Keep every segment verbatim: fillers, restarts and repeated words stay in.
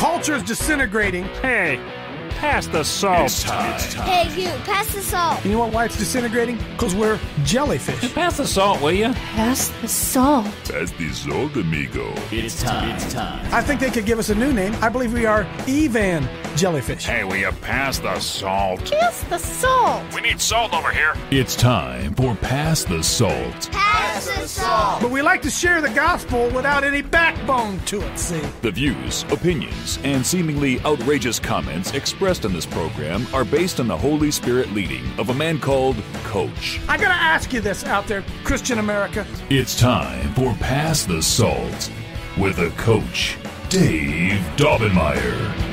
culture's disintegrating. Hey, pass the salt. It's time. It's time. Hey, you, pass the salt. You know what, why it's disintegrating? Because we're jellyfish. Pass the salt, will you? Pass the salt. Pass the salt, amigo. It's time. It's time. I think they could give us a new name. I believe we are Evan Jellyfish. Hey, will you pass the salt? Pass the salt. We need salt over here. It's time for Pass the Salt. Pass the salt. But we like to share the gospel without any backbone to it, see? The views, opinions, and seemingly outrageous comments expressed in this program are based on the Holy Spirit leading of a man called Coach. I gotta ask you this out there, Christian America. It's time for Pass the Salt with a Coach, Dave Daubenmire.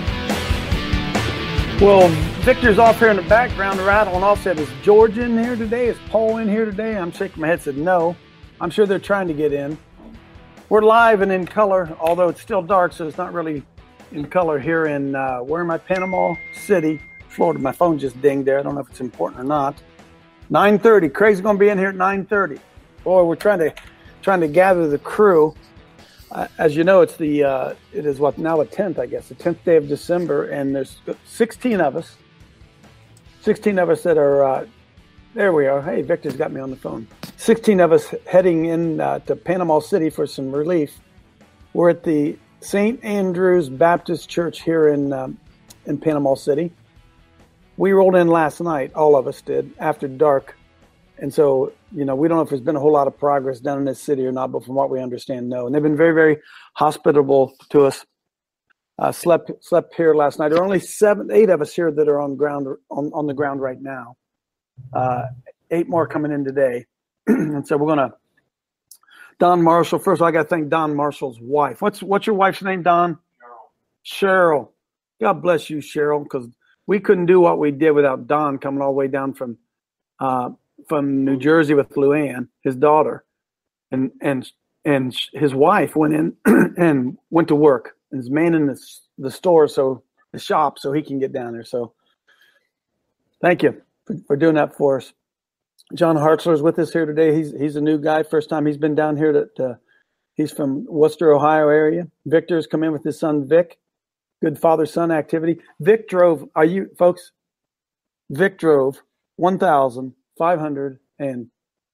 Well, Victor's off here in the background rattling off. Said, is George in here today? Is Paul in here today? I'm shaking my head, said no. I'm sure they're trying to get in. We're live and in color, although it's still dark, so it's not really in color here in, uh, where am I? Panama City, Florida. My phone just dinged there. I don't know if it's important or not. nine thirty. Craig's going to be in here at nine thirty. Boy, we're trying to trying to gather the crew. Uh, as you know, it's the uh, it is what now the tenth, I guess, the tenth day of December, and there's sixteen of us. sixteen of us that are uh, there. We are. Hey, Victor's got me on the phone. sixteen of us heading in uh, to Panama City for some relief. We're at the Saint Andrew's Baptist Church here in um, in Panama City. We rolled in last night. All of us did after dark. And so, you know, we don't know if there's been a whole lot of progress done in this city or not, but from what we understand, no. And they've been very, very hospitable to us. Uh, slept slept here last night. There are only seven, eight of us here that are on ground on, on the ground right now. Uh, eight more coming in today. And so we're gonna Don Marshall. First of all, I gotta thank Don Marshall's wife. What's what's your wife's name, Don? Cheryl. Cheryl. God bless you, Cheryl, because we couldn't do what we did without Don coming all the way down from uh, from New Jersey with Luann, his daughter, and and and his wife went in and went to work and is manning the the store, so the shop, so he can get down there. So thank you for, for doing that for us. John Hartzler is with us here today. He's he's a new guy, first time he's been down here. To, to he's from Worcester, Ohio area. Victor's come in with his son Vic. Good father-son activity. Vic drove. Are you folks? Vic drove one thousand. Five hundred and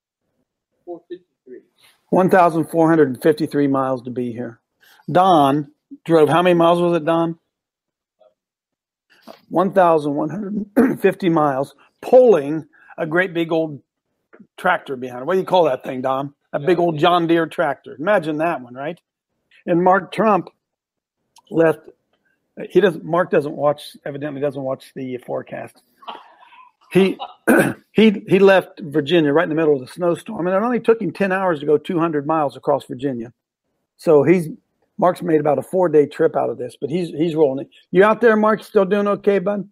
one thousand four hundred and fifty-three miles to be here. Don drove, how many miles was it, Don? one thousand one hundred fifty miles, pulling a great big old tractor behind it. What do you call that thing, Don? A big old John Deere tractor. Imagine that one, right? And Mark Trump left. He doesn't. Mark doesn't watch. Evidently, doesn't watch the forecast. He he he left Virginia right in the middle of the snowstorm, and it only took him ten hours to go two hundred miles across Virginia. So he's Mark's made about a four day trip out of this, but he's he's rolling it. You out there, Mark? Still doing okay, bud?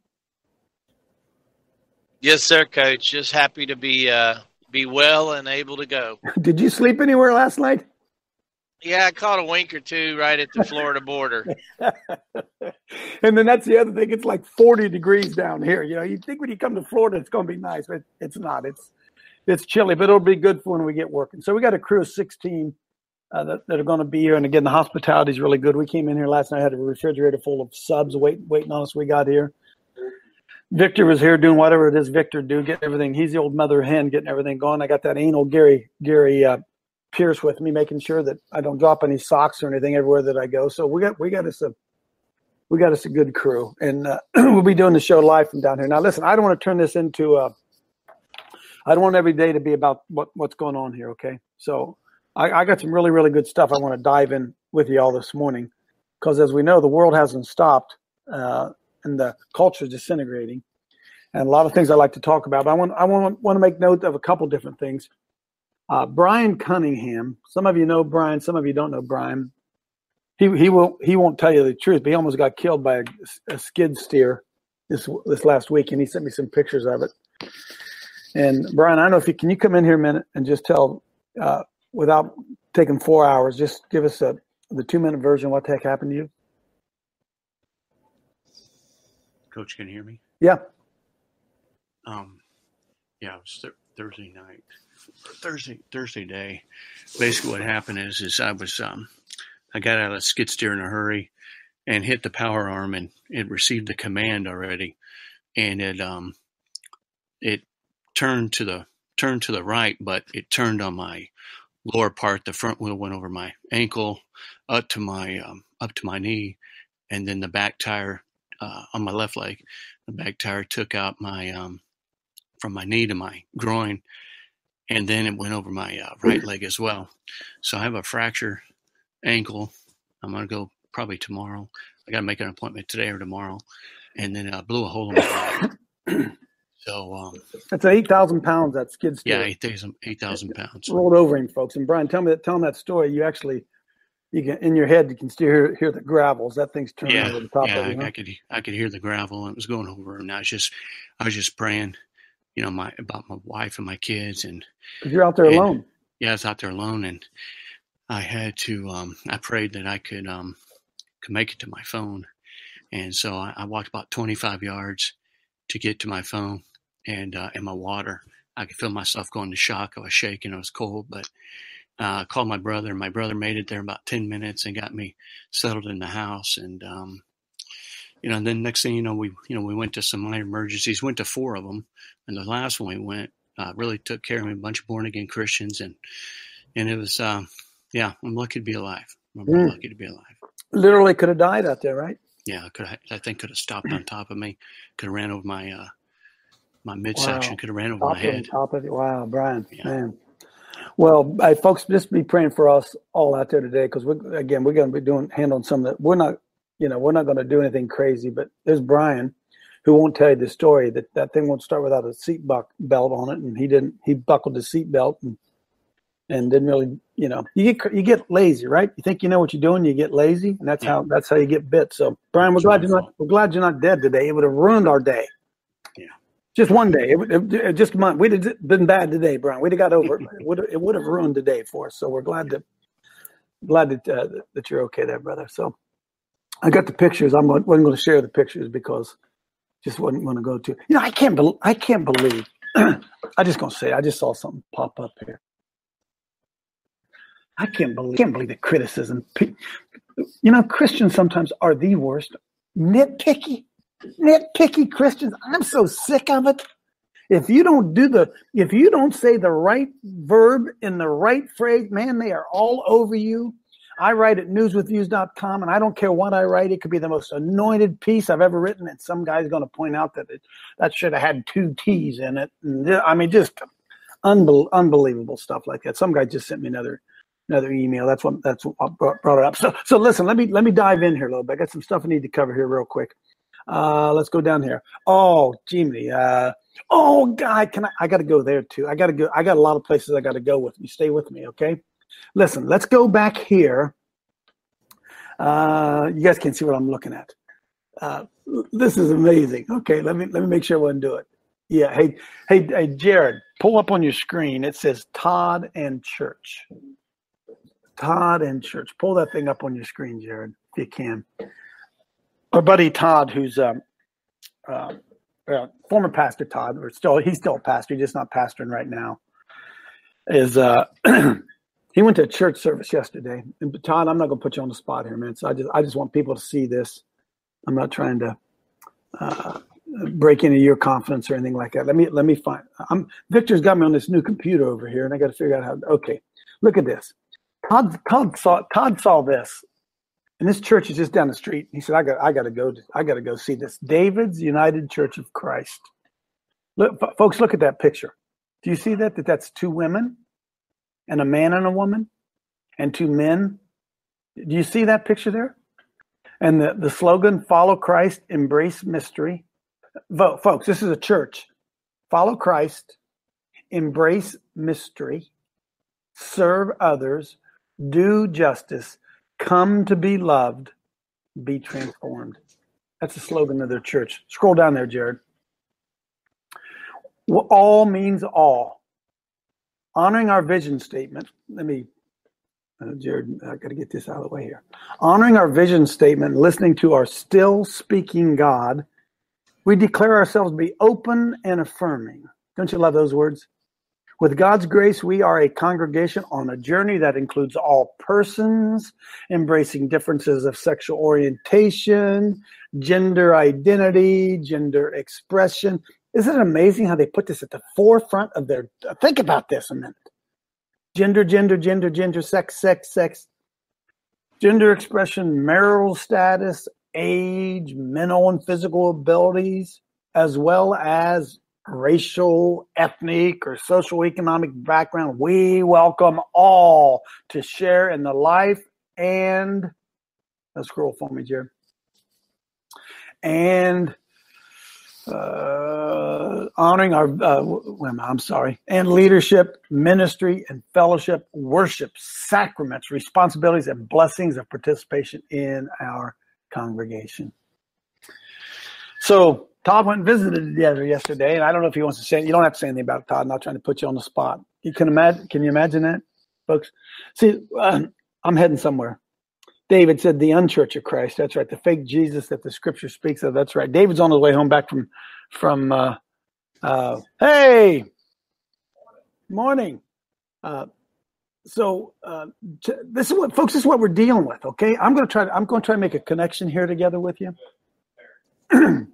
Yes, sir, Coach. Just happy to be uh, be well and able to go. Did you sleep anywhere last night? Yeah, I caught a wink or two right at the Florida border. And then that's the other thing. It's like forty degrees down here. You know, you think when you come to Florida, it's going to be nice, but it's not. It's it's chilly, but it'll be good for when we get working. So we got a crew of sixteen uh, that, that are going to be here. And again, the hospitality is really good. We came in here last night, had a refrigerator full of subs waiting, waiting on us. We got here. Victor was here doing whatever it is Victor do, getting everything. He's the old mother hen, getting everything going. I got that anal Gary Gary uh, Pierce with me, making sure that I don't drop any socks or anything everywhere that I go. So we got we got us a we got us a good crew, and uh, we'll be doing the show live from down here. Now, listen, I don't want to turn this into a. I don't want every day to be about what, what's going on here. Okay, so I, I got some really really good stuff I want to dive in with you all this morning, because as we know, the world hasn't stopped, uh, and the culture is disintegrating, and a lot of things I like to talk about. But I want I want want to make note of a couple different things. Uh, Brian Cunningham. Some of you know Brian. Some of you don't know Brian. He he won't he won't tell you the truth. But he almost got killed by a, a skid steer this this last week, and he sent me some pictures of it. And Brian, I don't know if you can you come in here a minute and just tell uh, without taking four hours. Just give us a the two minute version of what the heck happened to you. Coach, can you hear me? Yeah. Um. Yeah, it was th- Thursday night. Thursday Thursday day. Basically what happened is is I was um I got out of the skid steer in a hurry, and hit the power arm, and it received the command already, and it um it turned to the turned to the right, but it turned on my lower part. The front wheel went over my ankle, up to my um, up to my knee, and then the back tire uh, on my left leg. The back tire took out my um, from my knee to my groin, and then it went over my uh, right leg as well. So I have a fracture ankle. I'm gonna go probably tomorrow. I got to make an appointment today or tomorrow, and then I blew a hole in my leg. So um, that's eight thousand pounds. That skid steer. Yeah, eight thousand eight thousand pounds rolled over him, folks. And Brian, tell me that. Tell him that story. You actually, you can in your head, you can still hear, hear the gravels. That thing's turning yeah, over the top yeah, of you. I, Huh? I could I could hear the gravel, and it was going over. And I was just I was just praying, you know, my about my wife and my kids, and because you're out there and, alone. Yeah, I was out there alone, and I had to. Um, I prayed that I could um, could make it to my phone, and so I, I walked about twenty-five yards to get to my phone. And uh, and my water, I could feel myself going to shock. I was shaking. I was cold, but uh, I called my brother. My brother made it there in about ten minutes and got me settled in the house. And um, you know, and then next thing you know, we you know we went to some minor emergencies. Went to four of them, and the last one we went uh, really took care of me. A bunch of born again Christians, and and it was uh, yeah, I'm lucky to be alive. I'm Mm. lucky to be alive. Literally could have died out there, right? Yeah, I could I think could have stopped on top of me. Could have ran over my. Uh, My midsection Wow. could have ran over Top my head. Of, top of it. Wow, Brian, Yeah. man. Well, hey, folks, just be praying for us all out there today, because we again we're going to be doing handling some of that. We're not, you know, we're not going to do anything crazy. But there's Brian, who won't tell you the story that that thing won't start without a seat buck belt on it, and he didn't. He buckled his seat belt and and didn't really, you know, you get you get lazy, right? You think you know what you're doing, you get lazy, and that's Yeah. how that's how you get bit. So, Brian, we're It's glad my you're not fault. we're glad you're not dead today. It would have ruined our day. Yeah. Just one day, it, would- it, just a month. We'd have been bad today, Brian. We'd have got over it. It would have, it would have ruined the day for us. So we're glad to glad that uh, that you're okay there, brother. So I got the pictures. I'm wasn't going to share the pictures because just wasn't going to go to. You know, I can't believe. I can't believe. I just going to say. I just saw something pop up here. I can't believe. Can't believe the criticism. Pe- You know, Christians sometimes are the worst. Nitpicky. Nitpicky Christians. I'm so sick of it. If you don't do the, if you don't say the right verb in the right phrase, man, they are all over you. I write at news with views dot com, and I don't care what I write. It could be the most anointed piece I've ever written, and some guy's going to point out that it, that should have had two T's in it. And I mean, just unbel- unbelievable stuff like that. Some guy just sent me another another email. That's what that's what brought, brought it up. So so listen, let me let me dive in here a little bit. I got some stuff I need to cover here real quick. Uh, let's go down here. Oh, Jimmy. Uh, oh, God, can I? I got to go there too. I got to go. I got a lot of places I got to go with you. Stay with me, okay? Listen, let's go back here. Uh, you guys can see what I'm looking at. Uh, this is amazing. Okay, let me let me make sure I wouldn't do it. Yeah. Hey, hey, hey, Jared, pull up on your screen. It says Todd and Church. Todd and Church. Pull that thing up on your screen, Jared, if you can. Our buddy Todd, who's um, uh, uh, former pastor Todd, or still he's still a pastor, he's just not pastoring right now. Is uh, he went to a church service yesterday? And Todd, I'm not going to put you on the spot here, man. So I just I just want people to see this. I'm not trying to uh, break into your confidence or anything like that. Let me let me find. I'm Victor's got me on this new computer over here, and I got to figure out how. Okay, look at this. Todd Todd saw Todd saw this. And this church is just down the street. He said, "I got, I got to go. I got to go see this." David's United Church of Christ. Look, f- folks, look at that picture. Do you see that? That that's two women, and a man and a woman, and two men. Do you see that picture there? And the, the slogan: "Follow Christ, embrace mystery." Vote, folks. This is a church. Follow Christ, embrace mystery, serve others, do justice. Come to be loved, be transformed. That's the slogan of their church. Scroll down there, Jared. Well, all means all. Honoring our vision statement. Let me, uh, Jared, I got to get this out of the way here. Honoring our vision statement, listening to our still speaking God, we declare ourselves to be open and affirming. Don't you love those words? With God's grace, we are a congregation on a journey that includes all persons, embracing differences of sexual orientation, gender identity, gender expression. Isn't it amazing how they put this at the forefront of their... Think about this a minute. Gender, gender, gender, gender, sex, sex, sex, gender expression, marital status, age, mental and physical abilities, as well as racial, ethnic, or socioeconomic background. We welcome all to share in the life and... Let's scroll for me, Jared. And... Uh, honoring our, uh, well, I'm sorry, and leadership, ministry, and fellowship, worship, sacraments, responsibilities, and blessings of participation in our congregation. So Todd went and visited the other yesterday, and I don't know if he wants to say, you don't have to say anything about it, Todd. I'm not trying to put you on the spot. You can imagine, can you imagine that, folks? See, uh, I'm heading somewhere. David said the unchurch of Christ. That's right. The fake Jesus that the scripture speaks of. That's right. David's on his way home back from, from uh, uh, hey, morning. Uh, so uh, t- this is what, folks, this is what we're dealing with, okay? I'm going to try to, I'm going to try to make a connection here together with you. I'm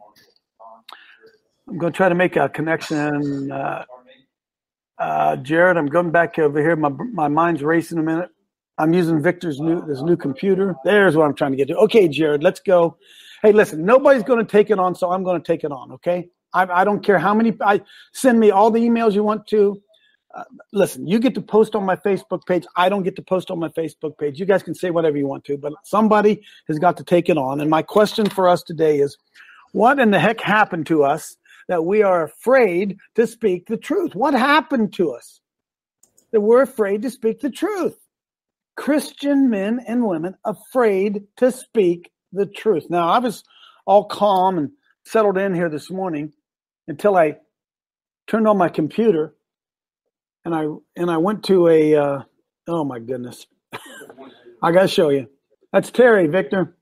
going to try to make a connection. Uh, uh, Jared, I'm going back over here. My, my mind's racing a minute. I'm using Victor's new this new computer. There's what I'm trying to get to. Okay, Jared, let's go. Hey, listen, nobody's going to take it on, so I'm going to take it on, okay? I, I don't care how many. I send me all the emails you want to. Uh, listen, you get to post on my Facebook page. I don't get to post on my Facebook page. You guys can say whatever you want to, but somebody has got to take it on. And my question for us today is, what in the heck happened to us that we are afraid to speak the truth? What happened to us that we're afraid to speak the truth? Christian men and women afraid to speak the truth. Now, I was all calm and settled in here this morning until I turned on my computer and I and I went to a, uh, oh my goodness. I got to show you. That's Terry, Victor.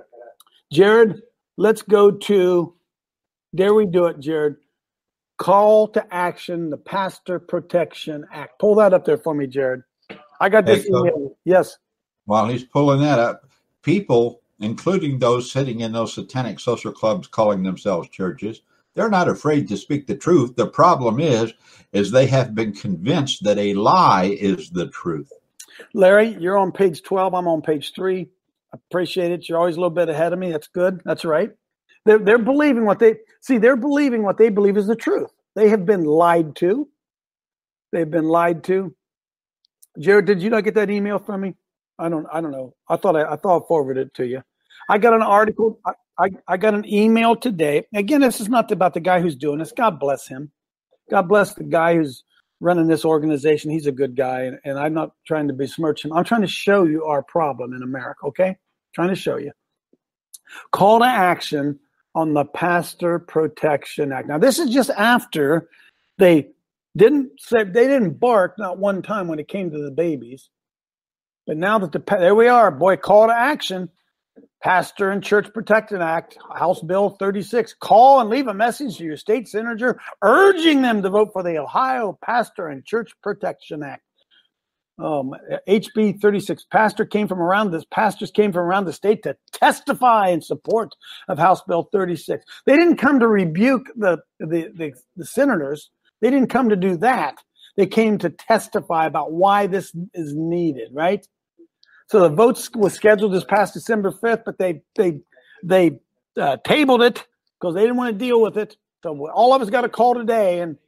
Jared, let's go to, dare we do it, Jared? Call to action, the Pastor Protection Act. Pull that up there for me, Jared. I got this hey, so, email. Yes. While he's pulling that up, people, including those sitting in those satanic social clubs calling themselves churches, they're not afraid to speak the truth. The problem is, is they have been convinced that a lie is the truth. Larry, you're on page twelve. I'm on page three. I appreciate it. You're always a little bit ahead of me. That's good. That's right. They're, they're believing what they, see, they're believing what they believe is the truth. They have been lied to. They've been lied to. Jared, did you not get that email from me? I don't. I don't know. I thought I, I thought I forwarded it to you. I got an article. I, I, I got an email today. Again, this is not about the guy who's doing this. God bless him. God bless the guy who's running this organization. He's a good guy, and, and I'm not trying to besmirch him. I'm trying to show you our problem in America. Okay, trying to show you. Call to action on the Pastor Protection Act. Now, this is just after they. Didn't say they didn't bark not one time when it came to the babies, but now that the there we are, boy, call to action, Pastor and Church Protection Act, House Bill thirty-six. Call and leave a message to your state senator urging them to vote for the Ohio Pastor and Church Protection Act. Um, H B thirty-six. Pastor came from around this. Pastors came from around the state to testify in support of House Bill thirty-six. They didn't come to rebuke the the the, the senators. They didn't come to do that. They came to testify about why this is needed, right? So the vote was scheduled this past December fifth, but they they they uh, tabled it because they didn't want to deal with it. So all of us got a call today, and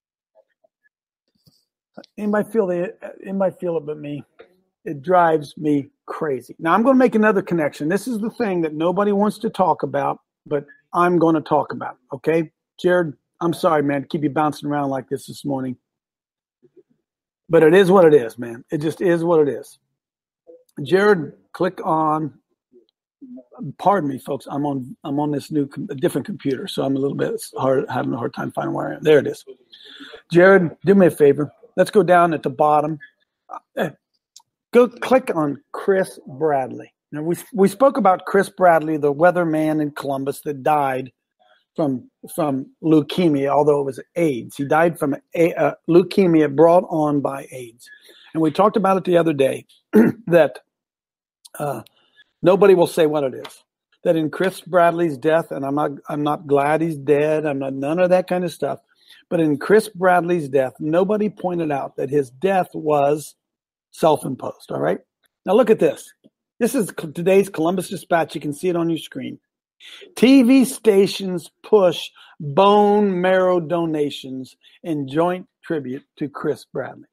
anybody feel the anybody feel it but me? It drives me crazy. Now I'm going to make another connection. This is the thing that nobody wants to talk about, but I'm going to talk about. Okay, Jared. I'm sorry, man, to keep you bouncing around like this this morning. But it is what it is, man. It just is what it is. Jared, click on, pardon me, folks. I'm on I'm on this new, a different computer, so I'm a little bit hard, having a hard time finding where I am. There it is. Jared, do me a favor. Let's go down at the bottom. Go click on Chris Bradley. Now, we we spoke about Chris Bradley, the weatherman in Columbus that died from from leukemia, although it was AIDS. He died from a, uh, leukemia brought on by AIDS. And we talked about it the other day that uh, nobody will say what it is. That in Chris Bradley's death, and I'm not I'm not glad he's dead. I'm not none of that kind of stuff. But in Chris Bradley's death, nobody pointed out that his death was self-imposed. All right. Now look at this. This is today's Columbus Dispatch. You can see it on your screen. T V stations push bone marrow donations in joint tribute to Chris Bradley.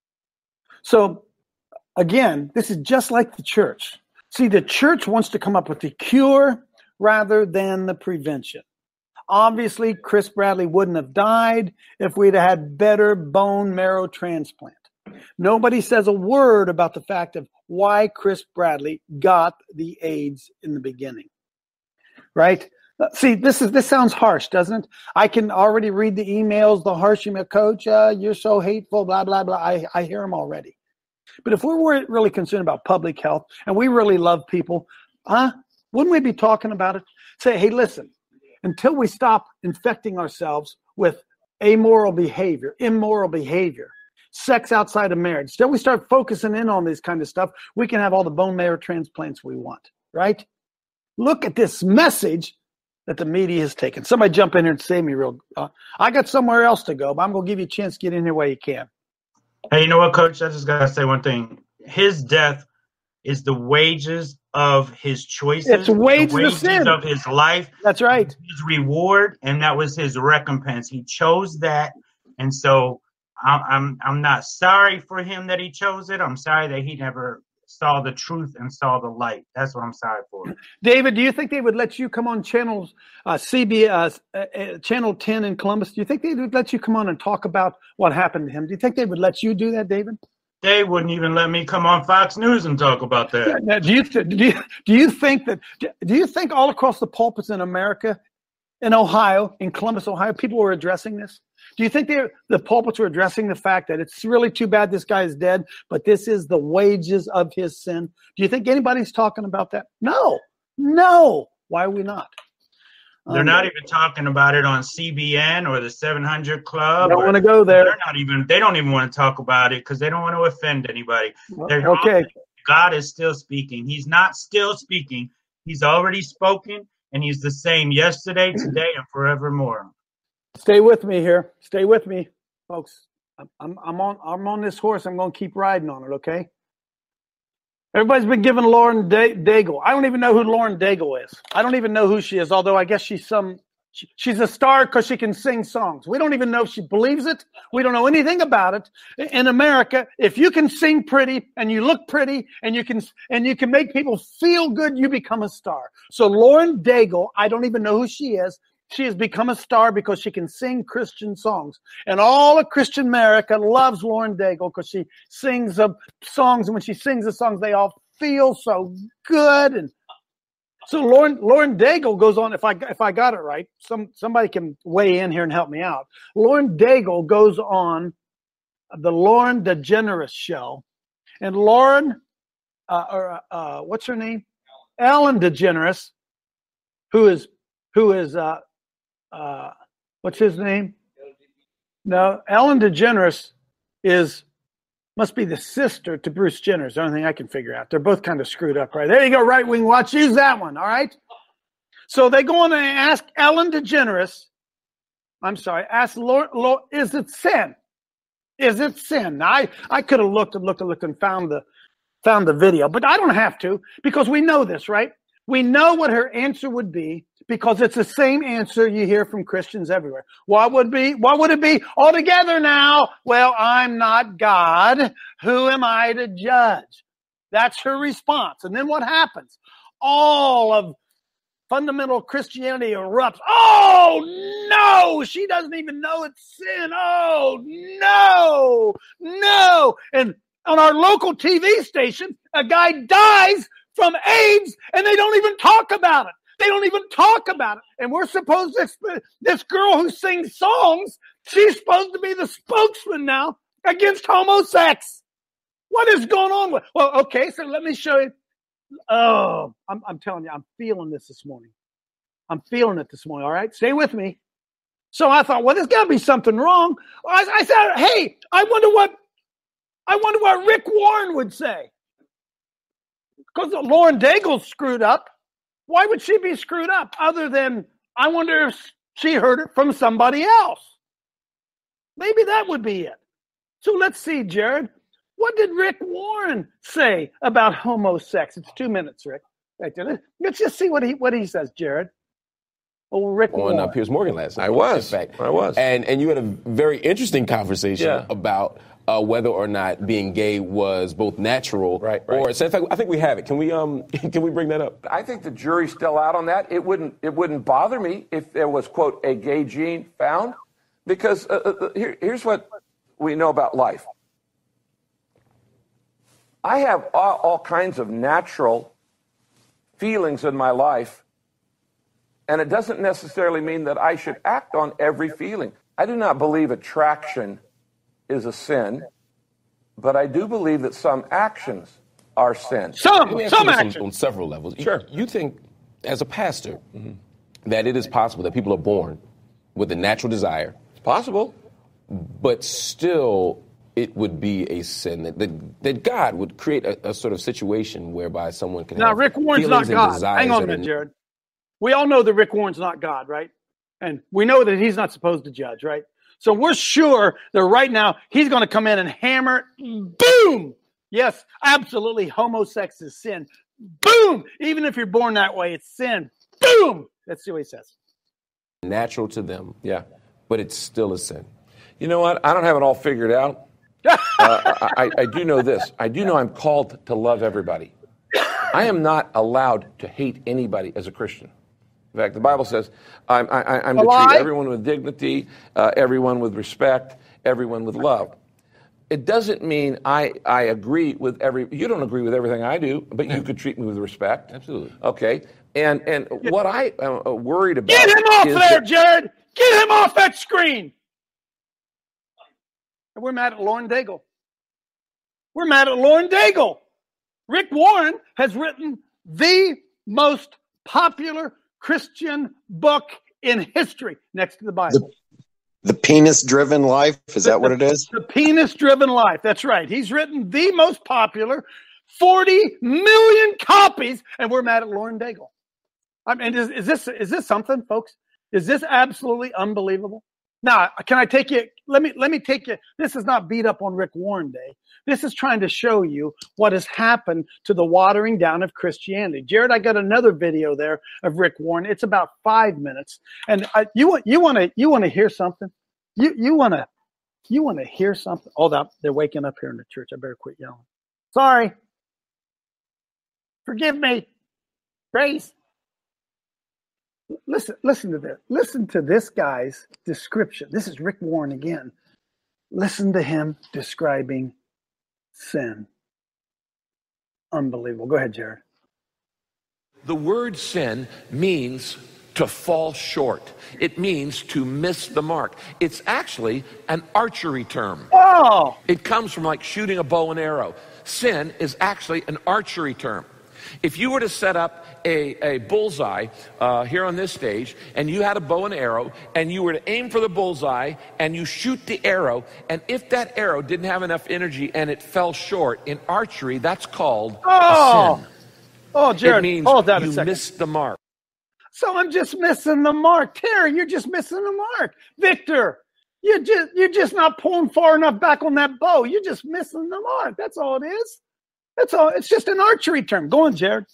So, again, this is just like the church. See, the church wants to come up with the cure rather than the prevention. Obviously, Chris Bradley wouldn't have died if we'd had better bone marrow transplant. Nobody says a word about the fact of why Chris Bradley got the AIDS in the beginning. Right? See, this is this sounds harsh, doesn't it? I can already read the emails, the harsh email, Coach, uh, you're so hateful, blah, blah, blah. I, I hear them already. But if we weren't really concerned about public health and we really love people, huh? Wouldn't we be talking about it? Say, hey, listen, until we stop infecting ourselves with amoral behavior, immoral behavior, sex outside of marriage, until we start focusing in on this kind of stuff, we can have all the bone marrow transplants we want, right? Look at this message that the media has taken. Somebody jump in here and save me real. Uh, I got somewhere else to go, but I'm going to give you a chance to get in here while you can. Hey, you know what, Coach? I just got to say one thing. His death is the wages of his choices. It's wages, the wages of sin. Of his life. That's right. His reward, and that was his recompense. He chose that, and so I'm I'm I'm not sorry for him that he chose it. I'm sorry that he never saw the truth and saw the light. That's what I'm sorry for. David, do you think they would let you come on channels, uh, C B S, uh, uh, Channel ten in Columbus? Do you think they would let you come on and talk about what happened to him? Do you think they would let you do that, David? They wouldn't even let me come on Fox News and talk about that. Yeah, now, do you th- do you do you think that do you think all across the pulpits in America, in Ohio, in Columbus, Ohio, people were addressing this? Do you think they the pulpits were addressing the fact that it's really too bad this guy is dead, but this is the wages of his sin? Do you think anybody's talking about that? No, no. Why are we not? They're um, not even talking about it on C B N or the seven hundred Club. Don't want to go there. They're not even. They don't even want to talk about it because they don't want to offend anybody. They're okay. All, God is still speaking. He's not still speaking. He's already spoken, and he's the same yesterday, today, and forevermore. Stay with me here. Stay with me, folks. I'm, I'm, I'm on. I'm on this horse. I'm going to keep riding on it. Okay. Everybody's been giving Lauren Daigle. I don't even know who Lauren Daigle is. I don't even know who she is. Although I guess she's some. She, she's a star because she can sing songs. We don't even know if she believes it. We don't know anything about it. In America, if you can sing pretty and you look pretty and you can and you can make people feel good, you become a star. So Lauren Daigle, I don't even know who she is. She has become a star because she can sing Christian songs. And all of Christian America loves Lauren Daigle because she sings uh, songs. And when she sings the songs, they all feel so good. And so Lauren, Lauren Daigle goes on, if I if I got it right, some somebody can weigh in here and help me out. Lauren Daigle goes on the Lauren DeGeneres show. And Lauren, uh, or uh, what's her name? Ellen DeGeneres, who is, who is, uh, Uh, what's his name? No, Ellen DeGeneres is must be the sister to Bruce Jenner. Is the only thing I can figure out. They're both kind of screwed up, right? There you go, right wing watch. Use that one, all right? So they go on and ask Ellen DeGeneres. I'm sorry. Ask Lord, Lord, is it sin? Is it sin? Now, I I could have looked and looked and looked and found the found the video, but I don't have to because we know this, right? We know what her answer would be because it's the same answer you hear from Christians everywhere. What would be? What would it be? All together now. Well, I'm not God. Who am I to judge? That's her response. And then what happens? All of fundamental Christianity erupts. Oh, no, she doesn't even know it's sin. Oh, no, no. And on our local T V station, a guy dies from AIDS, and they don't even talk about it. They don't even talk about it. And we're supposed to, this girl who sings songs, she's supposed to be the spokesman now against homosex. What is going on with? Well, okay, so let me show you. Oh, I'm, I'm telling you, I'm feeling this this morning. I'm feeling it this morning, all right? Stay with me. So I thought, well, there's got to be something wrong. I, I said, hey, I wonder what I wonder what Rick Warren would say. Because Lauren Daigle's screwed up. Why would she be screwed up other than I wonder if she heard it from somebody else? Maybe that would be it. So let's see, Jared. What did Rick Warren say about homosex? It's two minutes, Rick. Right there. Let's just see what he what he says, Jared. Oh, Rick on Warren. uh, Piers Morgan last night. I was. In fact. I was. And and you had a very interesting conversation Yeah. about uh, whether or not being gay was both natural Right, right. or. So in fact, I think we have it. Can we um can we bring that up? I think the jury's still out on that. It wouldn't it wouldn't bother me if there was, quote, a gay gene found, because uh, uh, here, here's what we know about life. I have all, all kinds of natural feelings in my life, and it doesn't necessarily mean that I should act on every feeling. I do not believe attraction is a sin, but I do believe that some actions are sin. Some, Let me ask some you this action. on, on several levels. Sure. You, you think, as a pastor, that it is possible that people are born with a natural desire, It's possible. but still it would be a sin, that, that, that God would create a, a sort of situation whereby someone can Now, have Rick Warren's not feelings and God. desires Hang on a that are- minute, Jared. We all know that Rick Warren's not God, right? And we know that he's not supposed to judge, right? So we're sure that right now he's going to come in and hammer, boom! Yes, absolutely, homosex is sin. Boom! Even if you're born that way, it's sin. Boom! Let's see what he says. natural to them, Yeah. but it's still a sin. You know what? I don't have it all figured out. uh, I, I, I do know this. I do know I'm called to love everybody. I am not allowed to hate anybody as a Christian. In fact, the Bible says I'm, I, I'm to Lie. treat everyone with dignity, uh, everyone with respect, everyone with love. It doesn't mean I, I agree with every. You don't agree with everything I do, but you could treat me with respect. Absolutely. Okay. And and what I am uh, worried about. Get him off is there, that- Jared! Get him off that screen! And we're mad at Lauren Daigle. We're mad at Lauren Daigle. Rick Warren has written the most popular Christian book in history, next to the Bible. The penis-driven life, is that what it is? The penis-driven life. That's right. He's written the most popular, forty million copies, and we're mad at Lauren Daigle. I mean, is, is this is this something, folks? Is this absolutely unbelievable? Now, can I take you? Let me let me take you. This is not beat up on Rick Warren Day. This is trying to show you what has happened to the watering down of Christianity. Jared, I got another video there of Rick Warren. It's about five minutes, and I, you want you want to you want to hear something? You you want to you want to hear something? Oh, that they're waking up here in the church. I better quit yelling. Sorry. Forgive me. Grace. Listen, listen to this. Listen to this guy's description. This is Rick Warren again. Listen to him describing sin. Unbelievable. Go ahead, Jared. The word sin means to fall short. It means to miss the mark. It's actually an archery term. Oh! It comes from like shooting a bow and arrow. Sin is actually an archery term. If you were to set up a, a bullseye uh, here on this stage, and you had a bow and arrow, and you were to aim for the bullseye, and you shoot the arrow, and if that arrow didn't have enough energy and it fell short, in archery, that's called Oh! a sin. Oh, Jared, It means hold that a you second. missed the mark. So I'm just missing the mark. Terry, you're just missing the mark. Victor, you're just you're just not pulling far enough back on that bow. You're just missing the mark. That's all it is. That's all. It's just an archery term. Go on, Jared.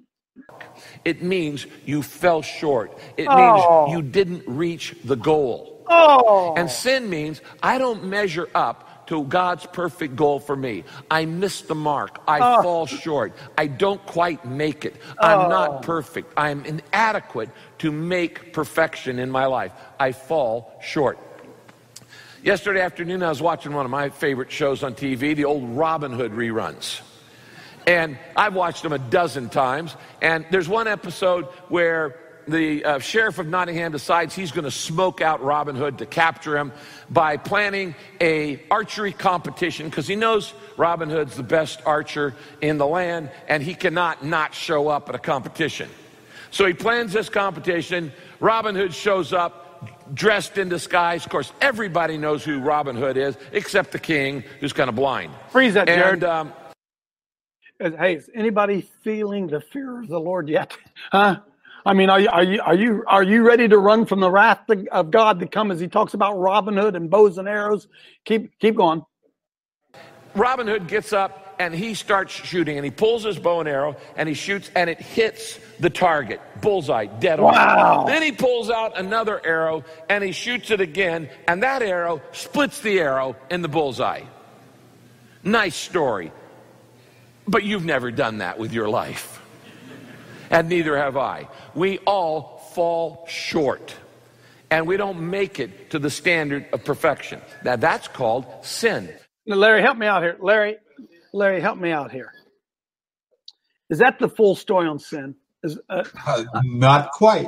It means you fell short. It Oh. means you didn't reach the goal. Oh. And sin means I don't measure up to God's perfect goal for me. I miss the mark. I Oh. fall short. I don't quite make it. I'm Oh. not perfect. I'm inadequate to make perfection in my life. I fall short. Yesterday afternoon, I was watching one of my favorite shows on T V, the old Robin Hood reruns. And I've watched them a dozen times. And there's one episode where the uh, sheriff of Nottingham decides he's going to smoke out Robin Hood to capture him by planning a archery competition, because he knows Robin Hood's the best archer in the land and he cannot not show up at a competition. So he plans this competition. Robin Hood shows up dressed in disguise. Of course, everybody knows who Robin Hood is, except the king, who's kind of blind. Freeze that, Jared. And, um, hey, is anybody feeling the fear of the Lord yet? Huh? I mean, are you are you are you are you ready to run from the wrath of God to come? As he talks about Robin Hood and bows and arrows. Keep keep going. Robin Hood gets up and he starts shooting, and he pulls his bow and arrow and he shoots, and it hits the target, bullseye, dead on. Wow. Then he pulls out another arrow and he shoots it again, and that arrow splits the arrow in the bullseye. Nice story, but you've never done that with your life, and neither have I. We all fall short, and we don't make it to the standard of perfection. Now that's called sin. Now, Larry, help me out here. Larry, Larry, help me out here. Is that the full story on sin? Is, uh, Uh, not quite.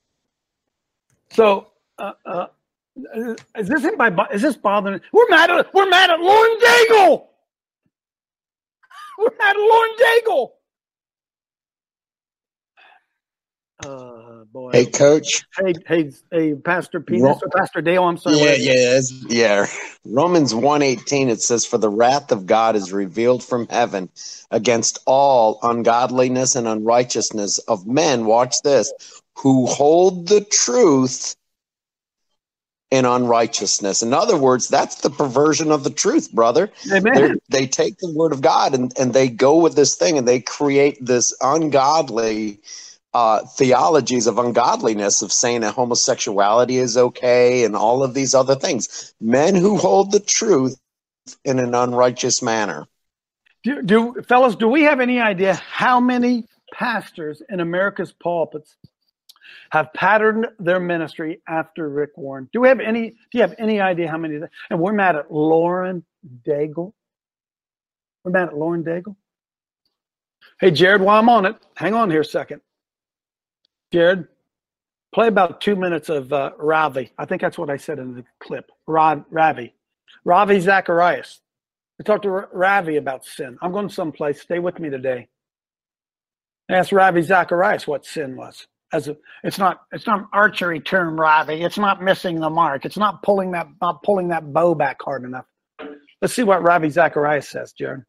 So, uh, uh, is this anybody? Is this bothering? We're mad at we're mad at Lauren Daigle. We're mad at Lauren Daigle. Uh, boy. Hey, Coach. Hey, hey, hey, Pastor Penis or Pastor Dale. I'm sorry. Yeah, yeah, it's- yeah. Romans one eighteen, it says, "For the wrath of God is revealed from heaven against all ungodliness and unrighteousness of men," watch this, "who hold the truth in unrighteousness." In other words, that's the perversion of the truth, brother. Amen. They're, they take the word of God and, and they go with this thing and they create this ungodly uh, theologies of ungodliness, of saying that homosexuality is okay and all of these other things. Men who hold the truth in an unrighteous manner. Do, do fellas, do we have any idea how many pastors in America's pulpits have patterned their ministry after Rick Warren? Do we have any? Do you have any idea how many? And we're mad at Lauren Daigle. We're mad at Lauren Daigle. Hey, Jared, while I'm on it, hang on here a second. Jared, play about two minutes of uh, Ravi. I think that's what I said in the clip. Rod, Ravi. Ravi Zacharias. I talked to R- Ravi about sin. I'm going someplace. Stay with me today. I asked Ravi Zacharias what sin was. As a, it's not it's not an archery term, Ravi. It's not missing the mark. It's not pulling that not pulling that bow back hard enough. Let's see what Ravi Zacharias says, Jared.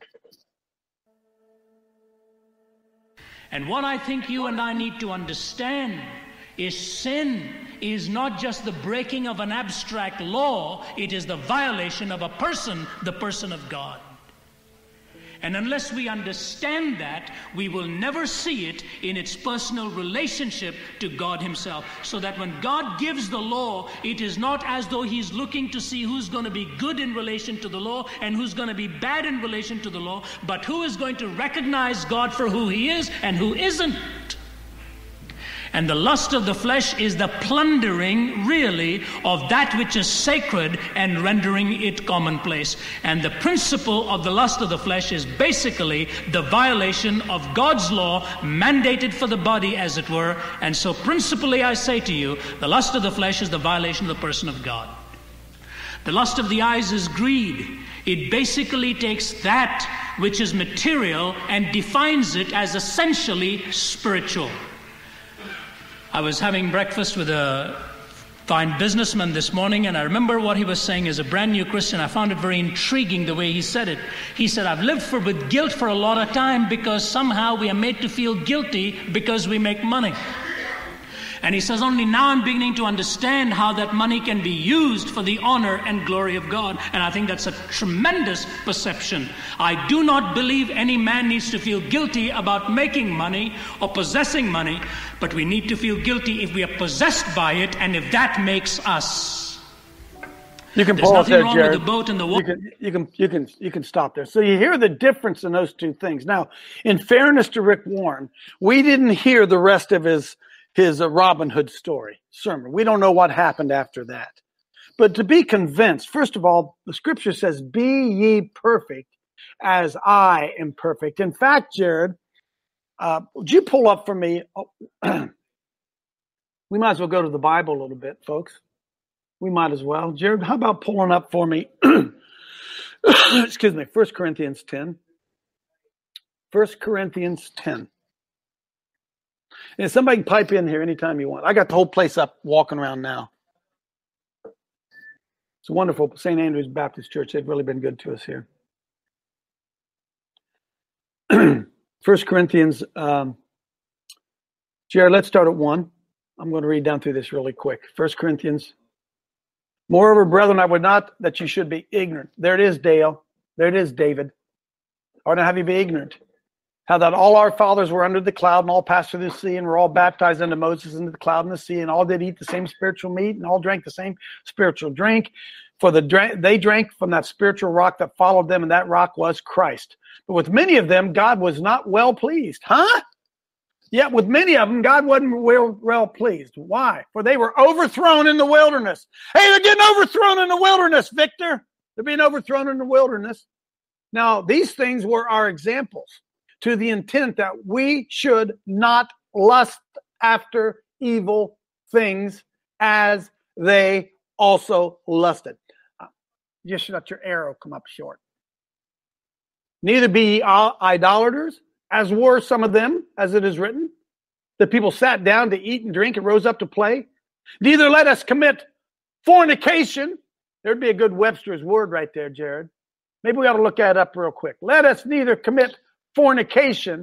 And what I think you and I need to understand is sin is not just the breaking of an abstract law, it is the violation of a person, the person of God. And unless we understand that, we will never see it in its personal relationship to God himself. So that when God gives the law, it is not as though he's looking to see who's going to be good in relation to the law and who's going to be bad in relation to the law, but who is going to recognize God for who he is and who isn't. And the lust of the flesh is the plundering, really, of that which is sacred and rendering it commonplace. And the principle of the lust of the flesh is basically the violation of God's law, mandated for the body, as it were. And so principally, I say to you, the lust of the flesh is the violation of the person of God. The lust of the eyes is greed. It basically takes that which is material and defines it as essentially spiritual. I was having breakfast with a fine businessman this morning, and I remember what he was saying as a brand new Christian. I found it very intriguing the way he said it. He said, I've lived for, with guilt for a lot of time because somehow we are made to feel guilty because we make money. And he says, only now I'm beginning to understand how that money can be used for the honor and glory of God. And I think that's a tremendous perception. I do not believe any man needs to feel guilty about making money or possessing money, but we need to feel guilty if we are possessed by it and if that makes us. You can There's pause nothing there, wrong Jared. with the boat and the water. You can, you can, you can, you can stop there. So you hear the difference in those two things. Now, in fairness to Rick Warren, we didn't hear the rest of his his uh, Robin Hood story sermon. We don't know what happened after that. But to be convinced, first of all, the scripture says, be ye perfect as I am perfect. In fact, Jared, uh, would you pull up for me? We might as well go to the Bible a little bit, folks. We might as well. Jared, how about pulling up for me? Excuse me, First Corinthians ten. First Corinthians ten. And somebody can pipe in here anytime you want. I got the whole place up walking around now. It's wonderful. Saint Andrew's Baptist Church, they've really been good to us here. First Corinthians, um, Jared, let's start at one. I'm going to read down through this really quick. First Corinthians. Moreover, brethren, I would not that you should be ignorant. There it is, Dale. There it is, David. I would not have you be ignorant. How that all our fathers were under the cloud and all passed through the sea and were all baptized unto Moses into the cloud and the sea, and all did eat the same spiritual meat and all drank the same spiritual drink. For the they drank from that spiritual rock that followed them, and that rock was Christ. But with many of them, God was not well pleased. Huh? Yet with many of them, God wasn't well, well pleased. Why? For they were overthrown in the wilderness. Hey, they're getting overthrown in the wilderness, Victor. They're being overthrown in the wilderness. Now, these things were our examples to the intent that we should not lust after evil things as they also lusted. Just let your arrow come up short. Neither be ye idolaters, as were some of them, as it is written. The people sat down to eat and drink and rose up to play. Neither let us commit fornication. There'd be a good Webster's word right there, Jared. Maybe we ought to look that up real quick. Let us neither commit fornication.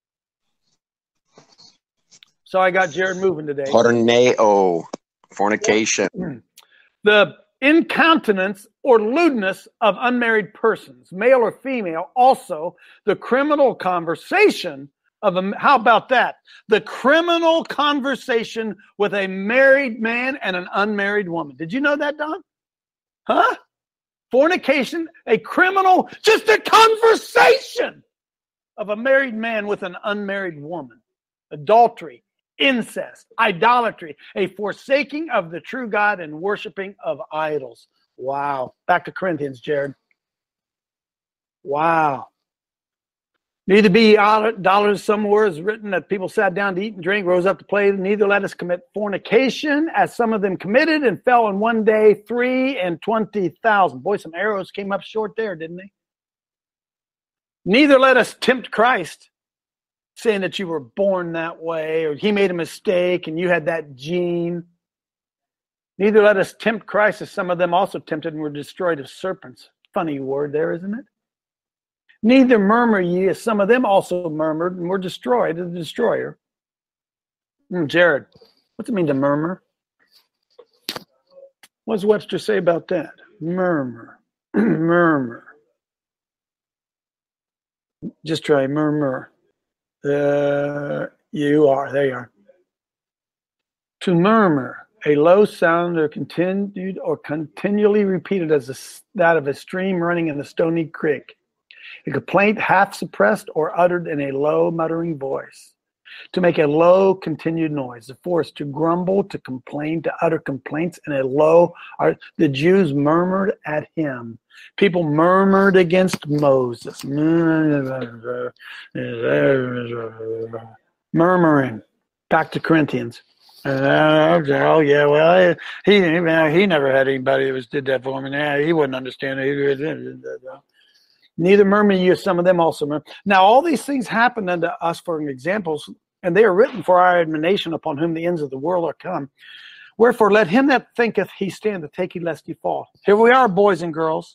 So I got Jared moving today. Porneo, fornication. The incontinence or lewdness of unmarried persons, male or female. Also, the criminal conversation of a, how about that? The criminal conversation with a married man and an unmarried woman. Did you know that, Don? Huh? Fornication, a criminal, just a conversation of a married man with an unmarried woman. Adultery, incest, idolatry, a forsaking of the true God and worshiping of idols. Wow. Back to Corinthians, Jared. Wow. Neither be idolaters, somewhere is written that people sat down to eat and drink, rose up to play. Neither let us commit fornication, as some of them committed and fell in one day three and twenty thousand. Boy, some arrows came up short there, didn't they? Neither let us tempt Christ, saying that you were born that way, or he made a mistake and you had that gene. Neither let us tempt Christ, as some of them also tempted and were destroyed of serpents. Funny word there, isn't it? Neither murmur ye, as some of them also murmured and were destroyed of the destroyer. Mm, Jared, what's it mean to murmur? What does Webster say about that? Murmur. Murmur. Just try murmur. Uh, you are. There you are. To murmur, a low sound or continued or continually repeated as a, that of a stream running in a stony creek. A complaint half suppressed or uttered in a low muttering voice. To make a low continued noise. The force to grumble, to complain, to utter complaints in a low. Are, the Jews murmured at him. People murmured against Moses. Murmuring. Back to Corinthians. Uh, oh yeah, well he he never had anybody that was did that for him. Yeah, he wouldn't understand it. Neither murmur you, some of them also murmur. Now all these things happen unto us for examples, and they are written for our admonition, upon whom the ends of the world are come. Wherefore let him that thinketh he standeth take heed lest he fall. Here we are, boys and girls.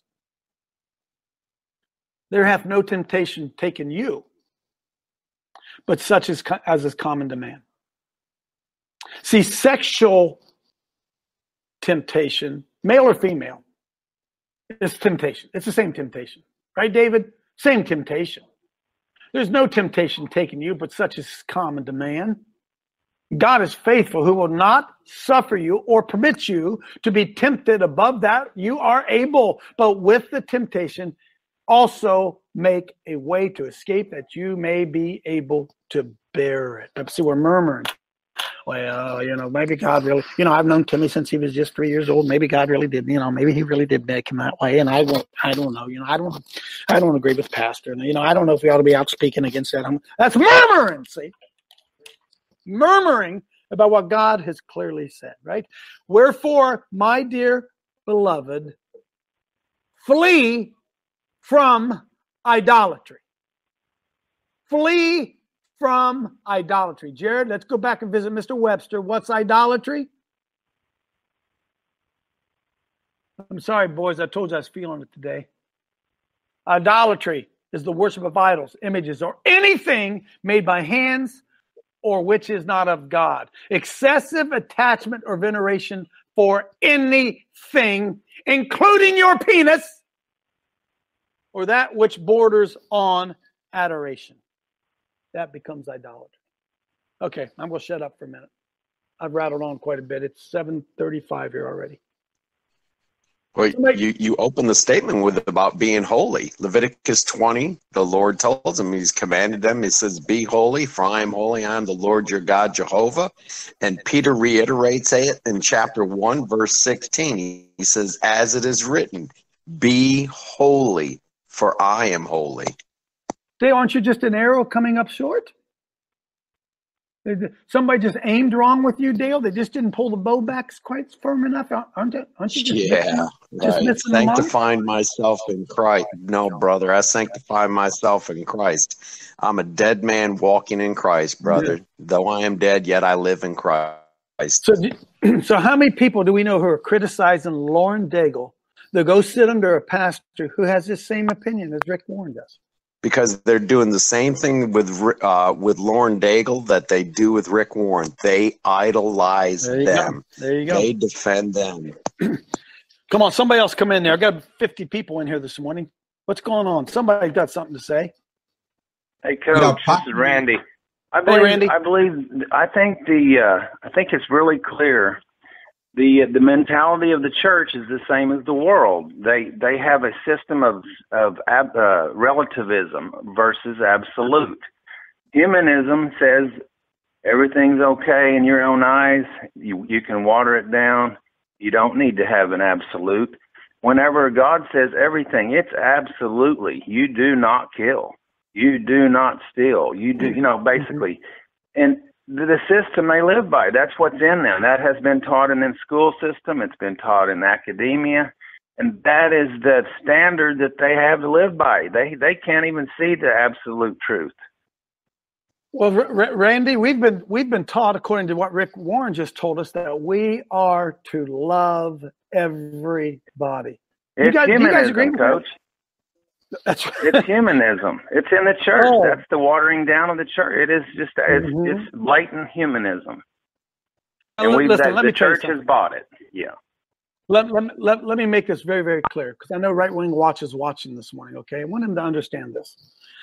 There hath no temptation taken you, but such as, as is common to man. See, sexual temptation, male or female, is temptation. It's the same temptation. Right, David? Same temptation. There's no temptation taken you, but such is common to man. God is faithful, who will not suffer you or permit you to be tempted above that you are able, but with the temptation also make a way to escape, that you may be able to bear it. See, we're murmuring. Well, you know, maybe God really, you know, I've known Timmy since he was just three years old. Maybe God really did, you know, maybe he really did make him that way. And I won't, I don't know, you know, I don't, I don't agree with Pastor. And, you know, I don't know if we ought to be out speaking against that. I'm, that's murmuring, see? Murmuring about what God has clearly said, right? Wherefore, my dear beloved, flee from idolatry. Flee from idolatry. Jared, let's go back and visit Mister Webster. What's idolatry? I'm sorry, boys. I told you I was feeling it today. Idolatry is the worship of idols, images, or anything made by hands or which is not of God. Excessive attachment or veneration for anything, including your penis, or that which borders on adoration. That becomes idolatry. Okay, I'm going to shut up for a minute. I've rattled on quite a bit. It's seven thirty-five here already. Well, you, you open the statement with about being holy. Leviticus twenty, the Lord tells him, he's commanded them, he says, be holy, for I am holy, I am the Lord your God, Jehovah. And Peter reiterates it in chapter one, verse sixteen. He, he says, as it is written, be holy, for I am holy. Dale, aren't you just an arrow coming up short? Somebody just aimed wrong with you, Dale. They just didn't pull the bow back quite firm enough, aren't you? Aren't you just yeah, missing, right. just Sanctifying myself in Christ. No, brother, I sanctify myself in Christ. I'm a dead man walking in Christ, brother. Yeah. Though I am dead, yet I live in Christ. So, so how many people do we know who are criticizing Lauren Daigle that go sit under a pastor who has the same opinion as Rick Warren does? Because they're doing the same thing with uh, with Lauren Daigle that they do with Rick Warren. They idolize there them. Go. There you go. They defend them. Come on, somebody else come in there. I got fifty people in here this morning. What's going on? Somebody got something to say. Hey, Coach, this is Randy. I believe, hey, Randy. I believe. I think the. Uh, I think it's really clear. The the mentality of the church is the same as the world. They they have a system of of ab, uh, relativism versus absolute. Humanism says everything's okay in your own eyes. You you can water it down. You don't need to have an absolute. Whenever God says everything, it's absolutely. You do not kill. You do not steal. You do you know basically, and the system they live by, that's what's in them. That has been taught in the school system. It's been taught in academia. And that is the standard that they have to live by. They they can't even see the absolute truth. Well, R- R- Randy, we've been we've been taught, according to what Rick Warren just told us, that we are to love everybody. It's you guys, humanism, you guys agree with Coach. that? That's right. It's humanism. It's in the church. Oh. That's the watering down of the church. It is just it's, mm-hmm. it's blatant humanism. And well, we listen, that, let the me church has bought it. Yeah. Let, let, let, let me make this very, very clear, because I know Right Wing Watch is watching this morning, okay? I want them to understand this.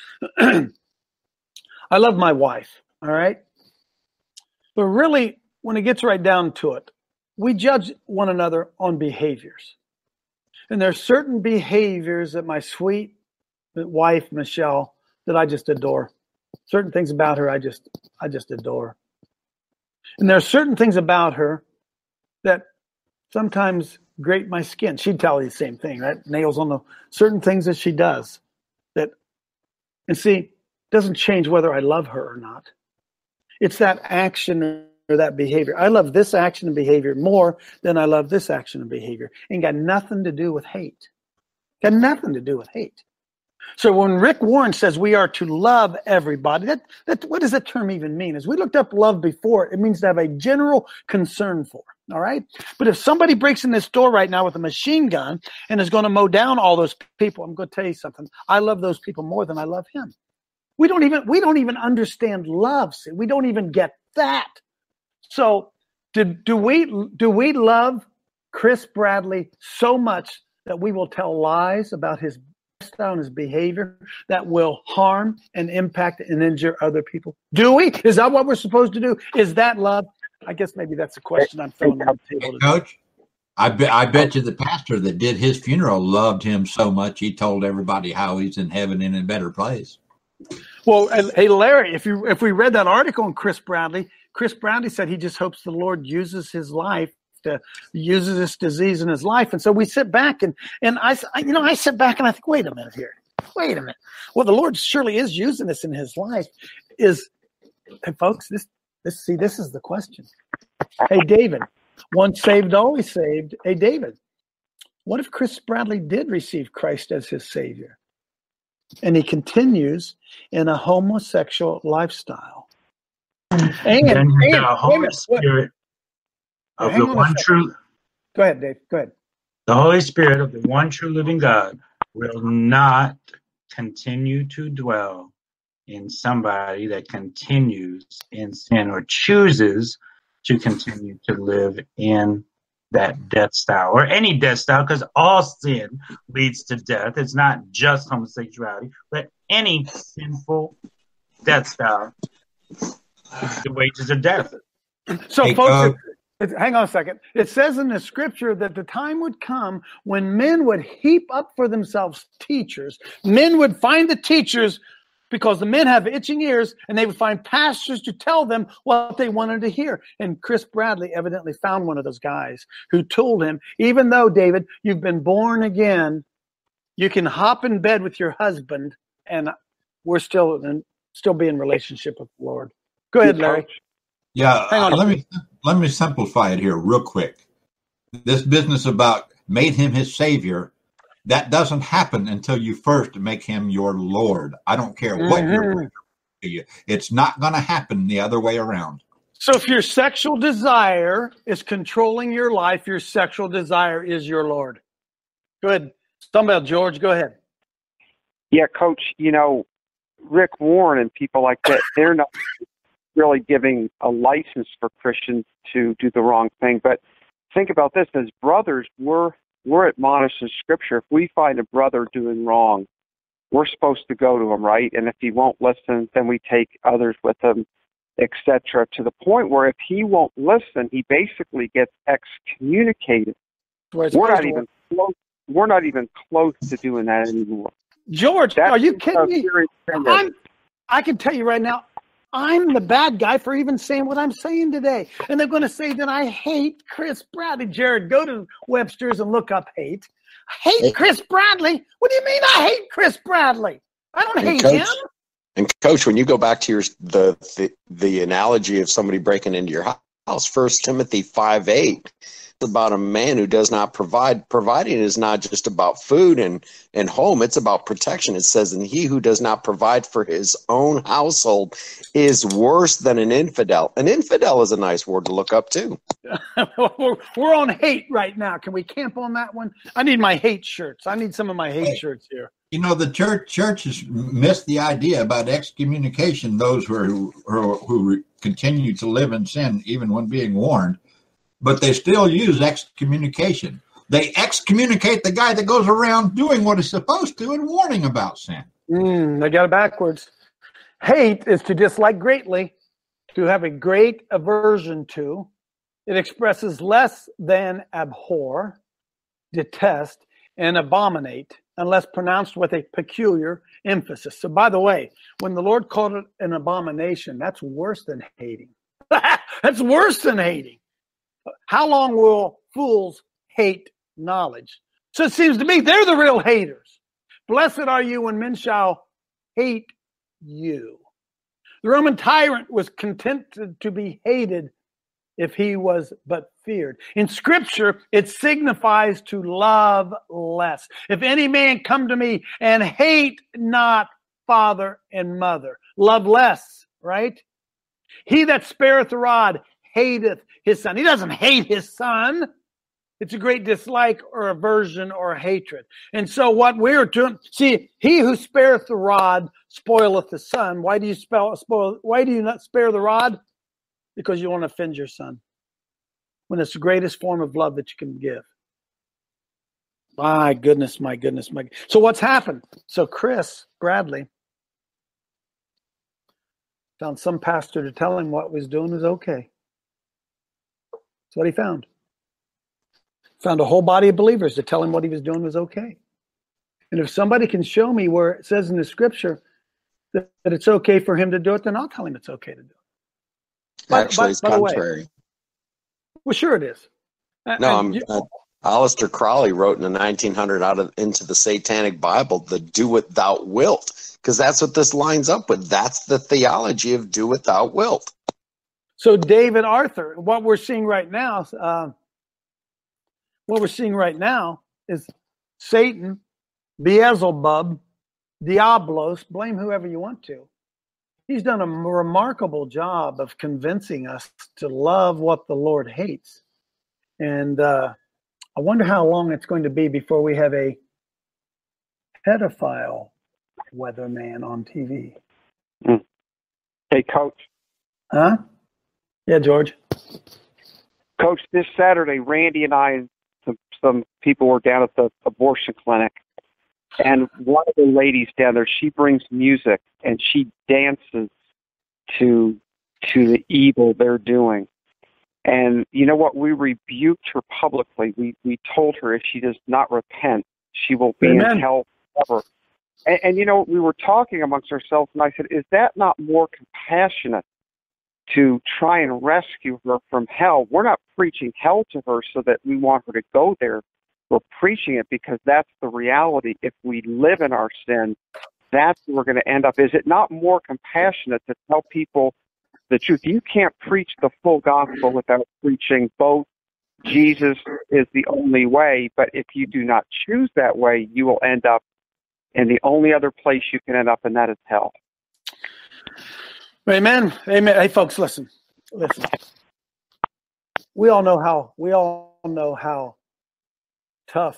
I love my wife, all right? But really, when it gets right down to it, we judge one another on behaviors. And there are certain behaviors that my sweet wife, Michelle, that I just adore. Certain things about her I just I just adore. And there are certain things about her that sometimes grate my skin. She'd tell you the same thing, right? Nails on the certain things that she does. That, and see, doesn't change whether I love her or not. It's that action or that behavior. I love this action and behavior more than I love this action and behavior. Ain't got nothing to do with hate. Got nothing to do with hate. So when Rick Warren says we are to love everybody, that, that what does that term even mean? As we looked up love before, it means to have a general concern for. All right? But if somebody breaks in this door right now with a machine gun and is going to mow down all those people, I'm going to tell you something. I love those people more than I love him. We don't even we don't even understand love. See? We don't even get that. So do, do we do we love Chris Bradley so much that we will tell lies about his lifestyle and his behavior that will harm and impact and injure other people? Do we? Is that what we're supposed to do? Is that love? I guess maybe that's a question I'm throwing on the table. Coach, I bet I bet you the pastor that did his funeral loved him so much he told everybody how he's in heaven and in a better place. Well, hey Larry, if you if we read that article on Chris Bradley, Chris Bradley said he just hopes the Lord uses his life to uses this disease in his life, and so we sit back and and I you know I sit back and I think, wait a minute here, wait a minute. Well, the Lord surely is using this in his life. Is hey folks, this this see this is the question. Hey David, once saved, always saved. Hey David, what if Chris Bradley did receive Christ as his Savior? and he continues in a homosexual lifestyle. And, And then and the Holy wait, Spirit wait, of hang the on a one second. true, Go ahead, Dave. Go ahead. the Holy Spirit of the one true living God will not continue to dwell in somebody that continues in sin or chooses to continue to live in that death style or any death style, because all sin leads to death. It's not just homosexuality, but any sinful death style. The wages of death. So, Hey, folks, uh, it, it- hang on a second. It says in the scripture that the time would come when men would heap up for themselves teachers. Men would find the teachers because the men have itching ears, and they would find pastors to tell them what they wanted to hear. And Chris Bradley evidently found one of those guys who told him, even though, David, you've been born again, you can hop in bed with your husband, and we're still in, still be in relationship with the Lord. Go ahead, Larry. Yeah, Hang on. uh, let me let me simplify it here real quick. This business about made him his savior, that doesn't happen until you first make him your Lord. I don't care what you're Mhm. bringing to you. It's not going to happen the other way around. So if your sexual desire is controlling your life, your sexual desire is your Lord. Go ahead. Somebody, George, go ahead. Yeah, Coach, you know, Rick Warren and people like that, they're not really giving a license for Christians to do the wrong thing. But think about this. As brothers, we're, we're admonished in Scripture. If we find a brother doing wrong, we're supposed to go to him, right? And if he won't listen, then we take others with him, et cetera, to the point where if he won't listen, he basically gets excommunicated. Where it's We're not supposed to even close. We're not even close to doing that anymore. George, That's are you a kidding me? serious thing. I'm, I can tell you right now, I'm the bad guy for even saying what I'm saying today. And they're going to say that I hate Chris Bradley. Jared, go to Webster's and look up hate. I hate Chris Bradley? What do you mean I hate Chris Bradley? I don't And hate Coach, him. And Coach, when you go back to your the, the the analogy of somebody breaking into your house, First Timothy five eight, it's about a man who does not provide. Providing is not just about food and, and home; it's about protection. It says, "And he who does not provide for his own household is worse than an infidel." An infidel is a nice word to look up too. we're, we're on hate right now. Can we camp on that one? I need my hate shirts. I need some of my hate shirts here. You know, the church churches missed the idea about excommunication. Those who are, who, who continue to live in sin, even when being warned, but they still use excommunication. They excommunicate the guy that goes around doing what he's supposed to and warning about sin. Mm, they got it backwards. Hate is to dislike greatly, to have a great aversion to. It expresses less than abhor, detest, and abominate, unless pronounced with a peculiar emphasis. So, by the way, when the Lord called it an abomination, that's worse than hating. That's worse than hating. How long will fools hate knowledge? So it seems to me they're the real haters. Blessed are you when men shall hate you. The Roman tyrant was content to, to be hated if he was but feared. In Scripture, it signifies to love less. If any man come to me and hate not father and mother, love less, right? He that spareth the rod hateth his son. He doesn't hate his son. It's a great dislike or aversion or hatred. And so what we're doing, see, he who spareth the rod spoileth the son. Why do you spell, spoil? Why do you not spare the rod? Because you want to offend your son, when it's the greatest form of love that you can give. My goodness, my goodness, my. So what's happened? So Chris Bradley found some pastor to tell him what he was doing was okay. That's what he found. Found a whole body of believers to tell him what he was doing was okay. And if somebody can show me where it says in the Scripture that, that it's okay for him to do it, then I'll tell him it's okay to do it. But, Actually, but, it's by the way, contrary. well, sure it is. No, And I'm. you- Uh, Aleister Crowley wrote in the nineteen hundred out of into the Satanic Bible, the "do what thou wilt," because that's what this lines up with. That's the theology of "do what thou wilt." So David Arthur, what we're seeing right now, uh, what we're seeing right now is Satan, Beelzebub, diablos, blame whoever you want to. He's done a remarkable job of convincing us to love what the Lord hates. And uh, I wonder how long it's going to be before we have a pedophile weatherman on T V. Mm. Hey, Coach. Huh? Yeah, George. Coach, this Saturday, Randy and I and some, some people were down at the abortion clinic. And one of the ladies down there, she brings music and she dances to to the evil they're doing. And you know what? We rebuked her publicly. We we told her if she does not repent, she will be Amen. in hell forever. And, and you know, we were talking amongst ourselves, and I said, "Is that not more compassionate to try and rescue her from hell? We're not preaching hell to her so that we want her to go there. We're preaching it because that's the reality. If we live in our sin, that's where we're going to end up. Is it not more compassionate to tell people the truth? You can't preach the full gospel without preaching both Jesus is the only way, but if you do not choose that way, you will end up in the only other place you can end up, and that is hell." Amen. Amen. Hey, folks, listen. Listen. We all know how. We all know how tough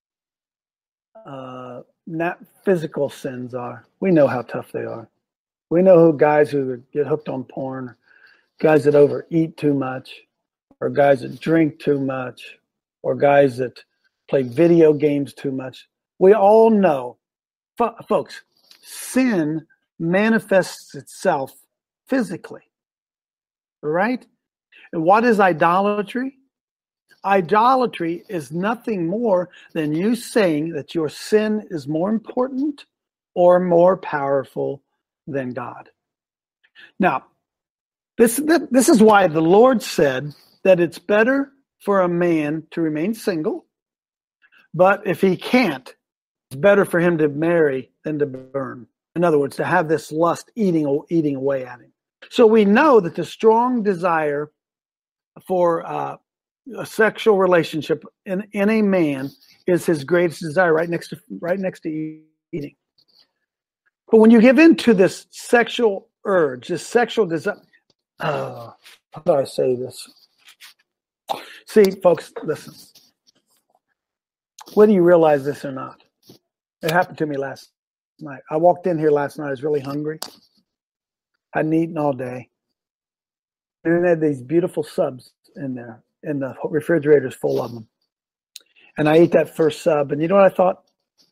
uh, not physical sins are. We know how tough they are. We know who guys who get hooked on porn, guys that overeat too much, or guys that drink too much, or guys that play video games too much. We all know, F- folks, sin manifests itself physically, right? And what is idolatry? Idolatry is nothing more than you saying that your sin is more important or more powerful than God. Now, this, this is why the Lord said that it's better for a man to remain single, but if he can't, it's better for him to marry than to burn. In other words, to have this lust eating, eating away at him. So we know that the strong desire for uh, a sexual relationship in, in a man is his greatest desire, right next to right next to eating. But when you give in to this sexual urge, this sexual desire, uh, how do I say this? See, folks, listen. Whether you realize this or not, it happened to me last night. I walked in here last night. I was really hungry. I hadn't eaten all day. And they had these beautiful subs in there, and the refrigerator's full of them. And I ate that first sub, and you know what I thought?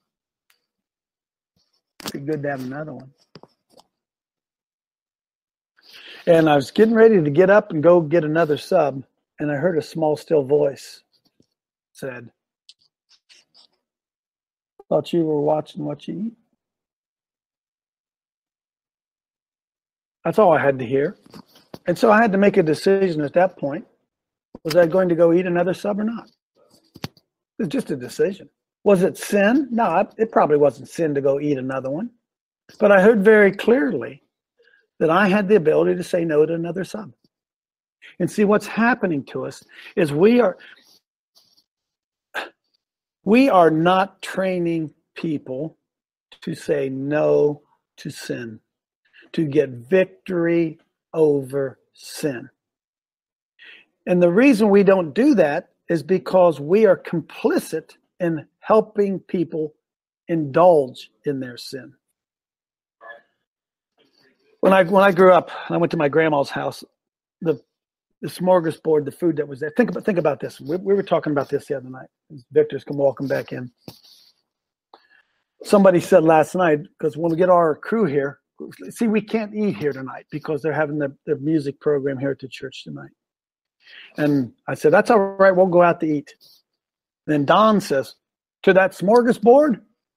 It'd be good to have another one. And I was getting ready to get up and go get another sub, and I heard a small, still voice said, "Thought you were watching what you eat." That's all I had to hear. And so I had to make a decision at that point. Was I going to go eat another sub or not? It was just a decision. Was it sin? No, it probably wasn't sin to go eat another one. But I heard very clearly that I had the ability to say no to another sub. And see, what's happening to us is we are we are not training people to say no to sin, to get victory over sin. And the reason we don't do that is because we are complicit in helping people indulge in their sin. When I when I grew up, and I went to my grandma's house, the the smorgasbord, the food that was there. Think about think about this. We, we were talking about this the other night. Victor's come walking back in. Somebody said last night, because when we get our crew here, see, we can't eat here tonight because they're having the, the music program here at the church tonight. And I said, that's all right, we'll go out to eat. Then Don says, to that smorgasbord?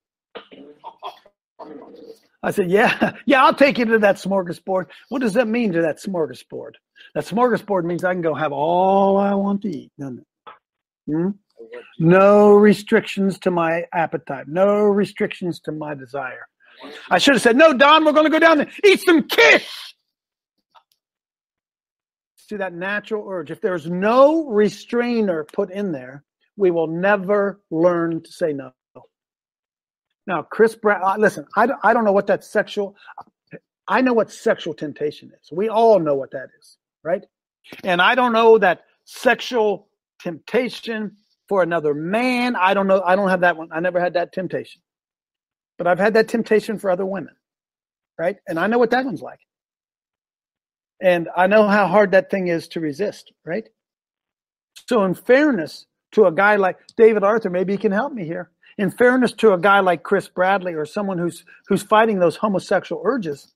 I said, yeah, yeah, I'll take you to that smorgasbord. What does that mean, to that smorgasbord? That smorgasbord means I can go have all I want to eat, doesn't it? Hmm? No restrictions to my appetite. No restrictions to my desire. I should have said, no, Don, we're going to go down there, eat some kish. See, that natural urge. If there's no restrainer put in there, we will never learn to say no. Now, Chris Brown, listen, I don't, I don't know what that sexual, I know what sexual temptation is. We all know what that is, right? And I don't know that sexual temptation for another man. I don't know. I don't have that one. I never had that temptation. But I've had that temptation for other women, right? And I know what that one's like. And I know how hard that thing is to resist, right? So in fairness to a guy like David Arthur, maybe he can help me here. In fairness to a guy like Chris Bradley or someone who's who's fighting those homosexual urges,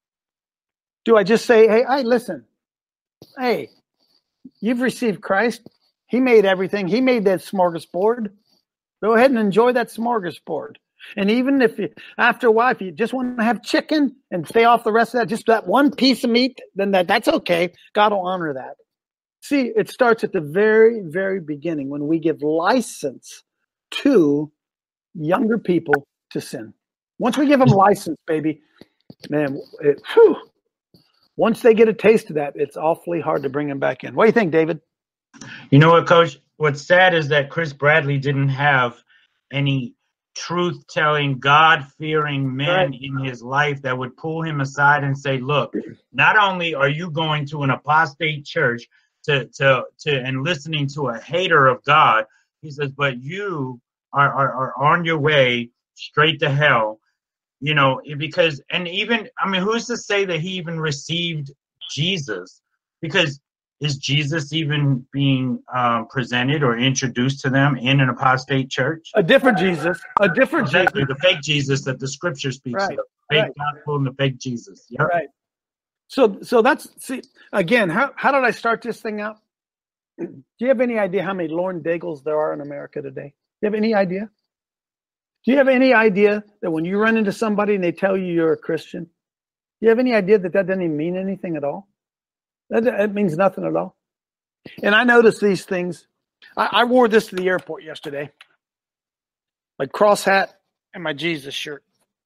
do I just say, hey, hey, listen, hey, you've received Christ. He made everything. He made that smorgasbord. Go ahead and enjoy that smorgasbord. And even if you, after a while, if you just want to have chicken and stay off the rest of that, just that one piece of meat, then that, that's okay. God will honor that. See, it starts at the very, very beginning when we give license to younger people to sin. Once we give them license, baby, man, it, whew, once they get a taste of that, it's awfully hard to bring them back in. What do you think, David? You know what, Coach? What's sad is that Chris Bradley didn't have any truth-telling, God-fearing men right. in his life that would pull him aside and say, look, not only are you going to an apostate church to, to, to and listening to a hater of God, he says, but you are, are, are on your way straight to hell. You know, because, and even, I mean, who's to say that he even received Jesus? Because is Jesus even being um, presented or introduced to them in an apostate church? A different Jesus. A different exactly, Jesus. The fake Jesus that the scripture speaks right, of. Fake right. gospel and the fake Jesus. Yep. Right. So, so that's, see, again, how, how did I start this thing out? Do you have any idea how many Lauren Daigles there are in America today? Do you have any idea? Do you have any idea that when you run into somebody and they tell you you're a Christian, do you have any idea that that doesn't even mean anything at all? That, that means nothing at all. And I noticed these things. I, I wore this to the airport yesterday. My cross hat and my Jesus shirt.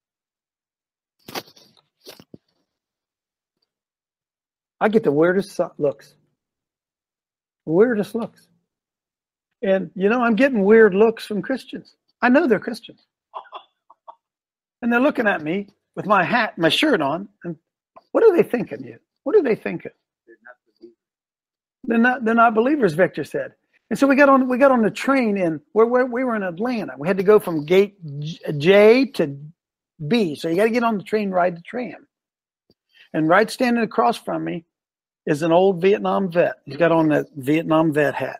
I get the weirdest looks. Weirdest looks. And, you know, I'm getting weird looks from Christians. I know they're Christians. And they're looking at me with my hat, my shirt on. And what are they thinking? You? What are they thinking? They're not. They're not believers. Victor said. And so we got on. We got on the train in where, where we were in Atlanta. We had to go from gate J to B. So you got to get on the train, ride the tram. And right standing across from me is an old Vietnam vet. He's got on that Vietnam vet hat.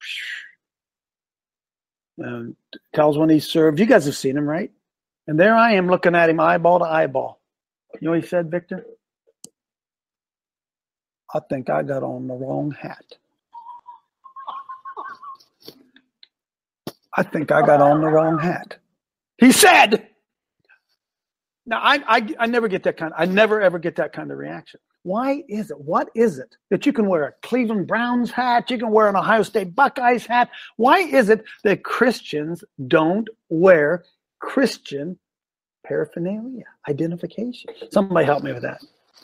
And tells when he served. You guys have seen him, right? And there I am looking at him eyeball to eyeball. You know what he said, Victor? I think I got on the wrong hat. I think I got on the wrong hat. He said. Now, I, I, I never get that kind. I never, ever get that kind of reaction. Why is it? What is it that you can wear a Cleveland Browns hat? You can wear an Ohio State Buckeyes hat. Why is it that Christians don't wear Christian paraphernalia, identification? Somebody help me with that.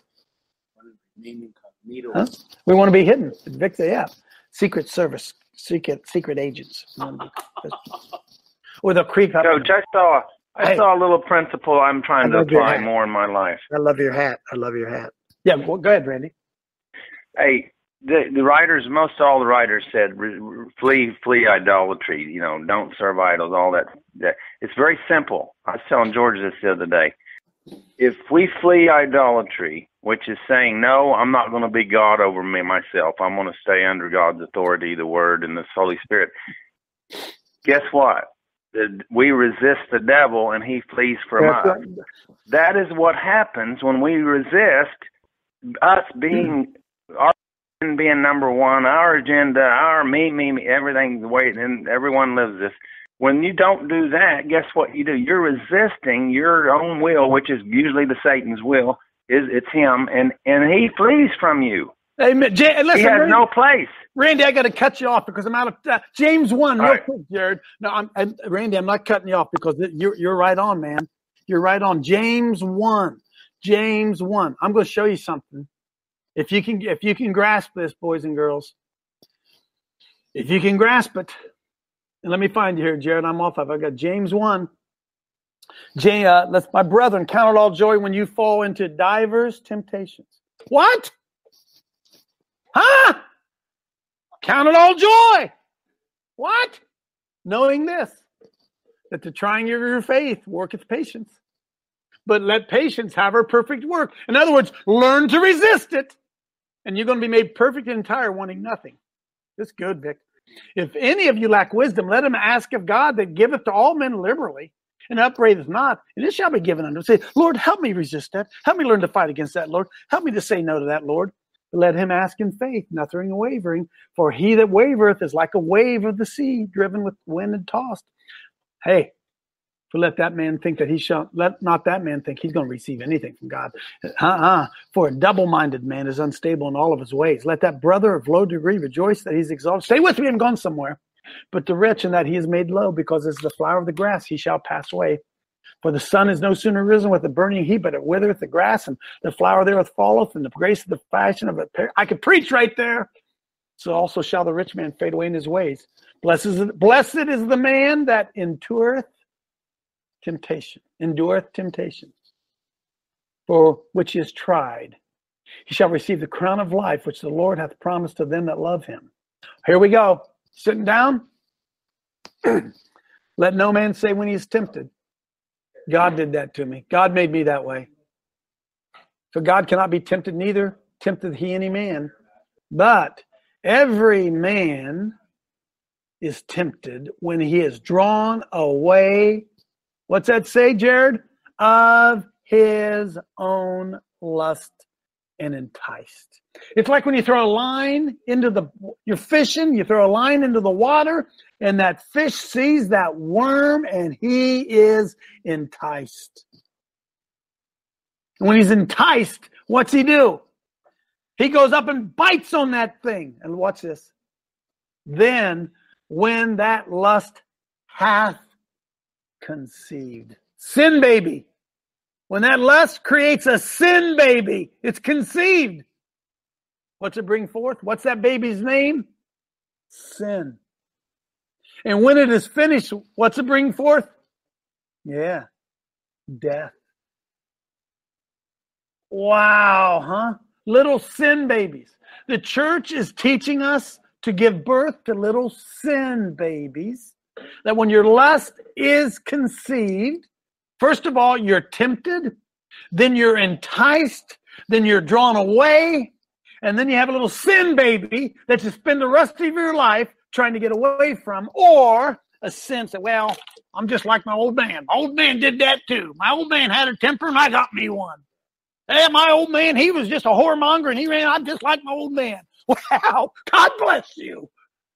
Huh? We want to be hidden. Victor, yeah. Secret Service, secret secret agents. With a creek. Coach, I saw I Hey. saw a little principle I'm trying I to love your apply hat. more in my life. I love your hat. I love your hat. Yeah, well, go ahead, Randy. Hey, the the writers, most all the writers said, re, re, flee flee idolatry. You know, don't serve idols. All that. That it's very simple. I was telling George this the other day. If we flee idolatry, which is saying, no, I'm not going to be God over me myself. I'm going to stay under God's authority, the Word, and the Holy Spirit. Guess what? The- We resist the devil, and he flees from That's us. right. That is what happens when we resist us being our being number one, our agenda, our me, me, me, everything the way, and everyone lives this. When you don't do that, guess what you do? You're resisting your own will, which is usually the Satan's will. Is it's him, and and he flees from you. Amen. Jay, listen, He has Randy, no place. Randy, I got to cut you off because I'm out of uh, James one. All Real right. quick, Jared. No, I'm and Randy. I'm not cutting you off because you're you're right on, man. You're right on. James one. James one. I'm going to show you something. If you can, if you can grasp this, boys and girls, if you can grasp it, and let me find you here, Jared. I'm off of. I got James one. Jay, uh, let's, my brethren, count it all joy when you fall into divers temptations. What? Huh? Count it all joy. What? Knowing this, that the trying of your faith worketh patience. But let patience have her perfect work. In other words, learn to resist it. And you're going to be made perfect and entire, wanting nothing. That's good, Vic. If any of you lack wisdom, let him ask of God that giveth to all men liberally, and upbraideth not, and it shall be given unto him. Say, Lord, help me resist that. Help me learn to fight against that, Lord. Help me to say no to that, Lord. But let him ask in faith, nothing wavering. For he that wavereth is like a wave of the sea, driven with wind and tossed. Hey, for let that man think that he shall, let not that man think he's going to receive anything from God. Uh-uh. For a double-minded man is unstable in all of his ways. Let that brother of low degree rejoice that he's exalted. Stay with me, I'm going somewhere. But the rich in that he is made low, because as the flower of the grass he shall pass away. For the sun is no sooner risen with a burning heat, but it withereth the grass, and the flower therewith falleth, and the grace of the fashion of it. I could preach right there. So also shall the rich man fade away in his ways. Blessed is, blessed is the man that endureth temptation, endureth temptation, for which he is tried. He shall receive the crown of life, which the Lord hath promised to them that love him. Here we go. Sitting down. Let no man say when he is tempted, God did that to me. God made me that way. So God cannot be tempted, neither tempteth he any man. But every man is tempted when he is drawn away. What's that say, Jared? Of his own lust and enticed. It's like when you throw a line into the, you're fishing, you throw a line into the water, and that fish sees that worm and he is enticed. And when he's enticed, what's he do? He goes up and bites on that thing. And watch this. Then when that lust hath conceived. Sin baby. When that lust creates a sin baby, it's conceived. What's it bring forth? What's that baby's name? Sin. And when it is finished, what's it bring forth? Yeah, death. Wow, huh? Little sin babies. The church is teaching us to give birth to little sin babies. That when your lust is conceived, first of all, you're tempted, then you're enticed, then you're drawn away, and then you have a little sin baby that you spend the rest of your life trying to get away from, or a sense that, well, I'm just like my old man. My old man did that too. My old man had a temper and I got me one. Hey, my old man, he was just a whoremonger and he ran, I'm just like my old man. Wow, God bless you.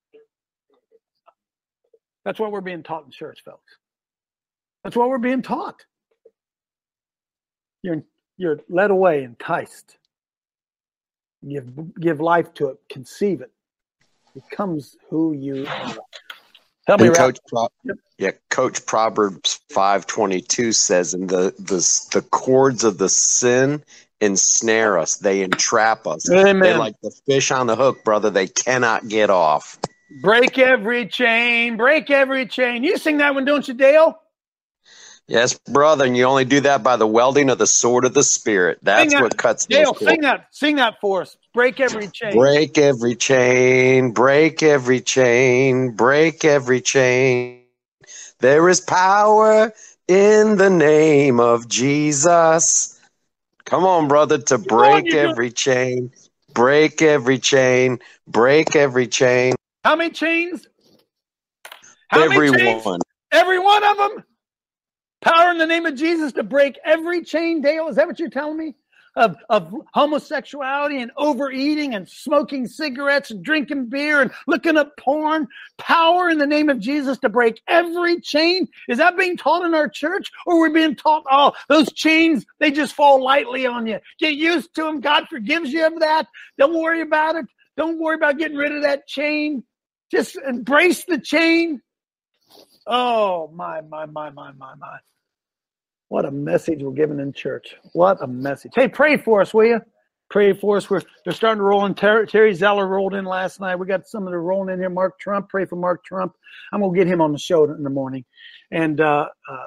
That's what we're being taught in church, folks. That's what we're being taught. You're, you're led away, enticed. Give, give life to it, conceive it. It becomes who you are. Help me, and Coach, Pro- yep. yeah, Coach Proverbs five twenty-two says, "And the the the cords of the sin ensnare us; they entrap us. Amen. They're like the fish on the hook, brother. They cannot get off." Break every chain, break every chain. You sing that one, don't you, Dale? Yes, brother, and you only do that by the welding of the sword of the Spirit. That's that, what cuts. Dale, sing that, sing that for us. Break every chain. Break every chain, break every chain, break every chain. There is power in the name of Jesus. Come on, brother, to break on, every chain, break every chain, break every chain. How many chains? How every many chains? one. Every one of them? Power in the name of Jesus to break every chain, Dale? Is that what you're telling me? Of, of homosexuality and overeating and smoking cigarettes and drinking beer and looking up porn. Power in the name of Jesus to break every chain. Is that being taught in our church? Or are we being taught, oh, those chains, they just fall lightly on you. Get used to them. God forgives you of that. Don't worry about it. Don't worry about getting rid of that chain. Just embrace the chain. Oh, my, my, my, my, my, my. What a message we're giving in church. What a message. Hey, pray for us, will you? Pray for us. We're they're starting to roll in. Terry, Terry Zeller rolled in last night. We got some of them rolling in here. Mark Trump. Pray for Mark Trump. I'm going to get him on the show in the morning. And uh, uh,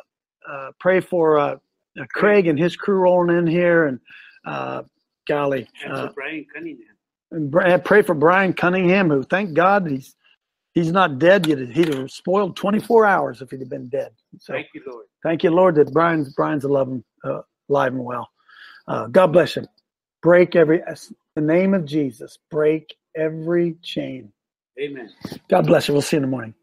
uh, pray for uh, uh, Craig and his crew rolling in here, and uh, golly, And uh, for Brian Cunningham. and Bri- pray for Brian Cunningham, who, thank God, he's he's not dead yet. He'd have spoiled twenty-four hours if he'd have been dead. So Thank you, Lord. thank you, Lord, that Brian's Brian's alive and, uh, alive and well. Uh, God bless him. Break every in the name of Jesus. Break every chain. Amen. God bless you. We'll see you in the morning.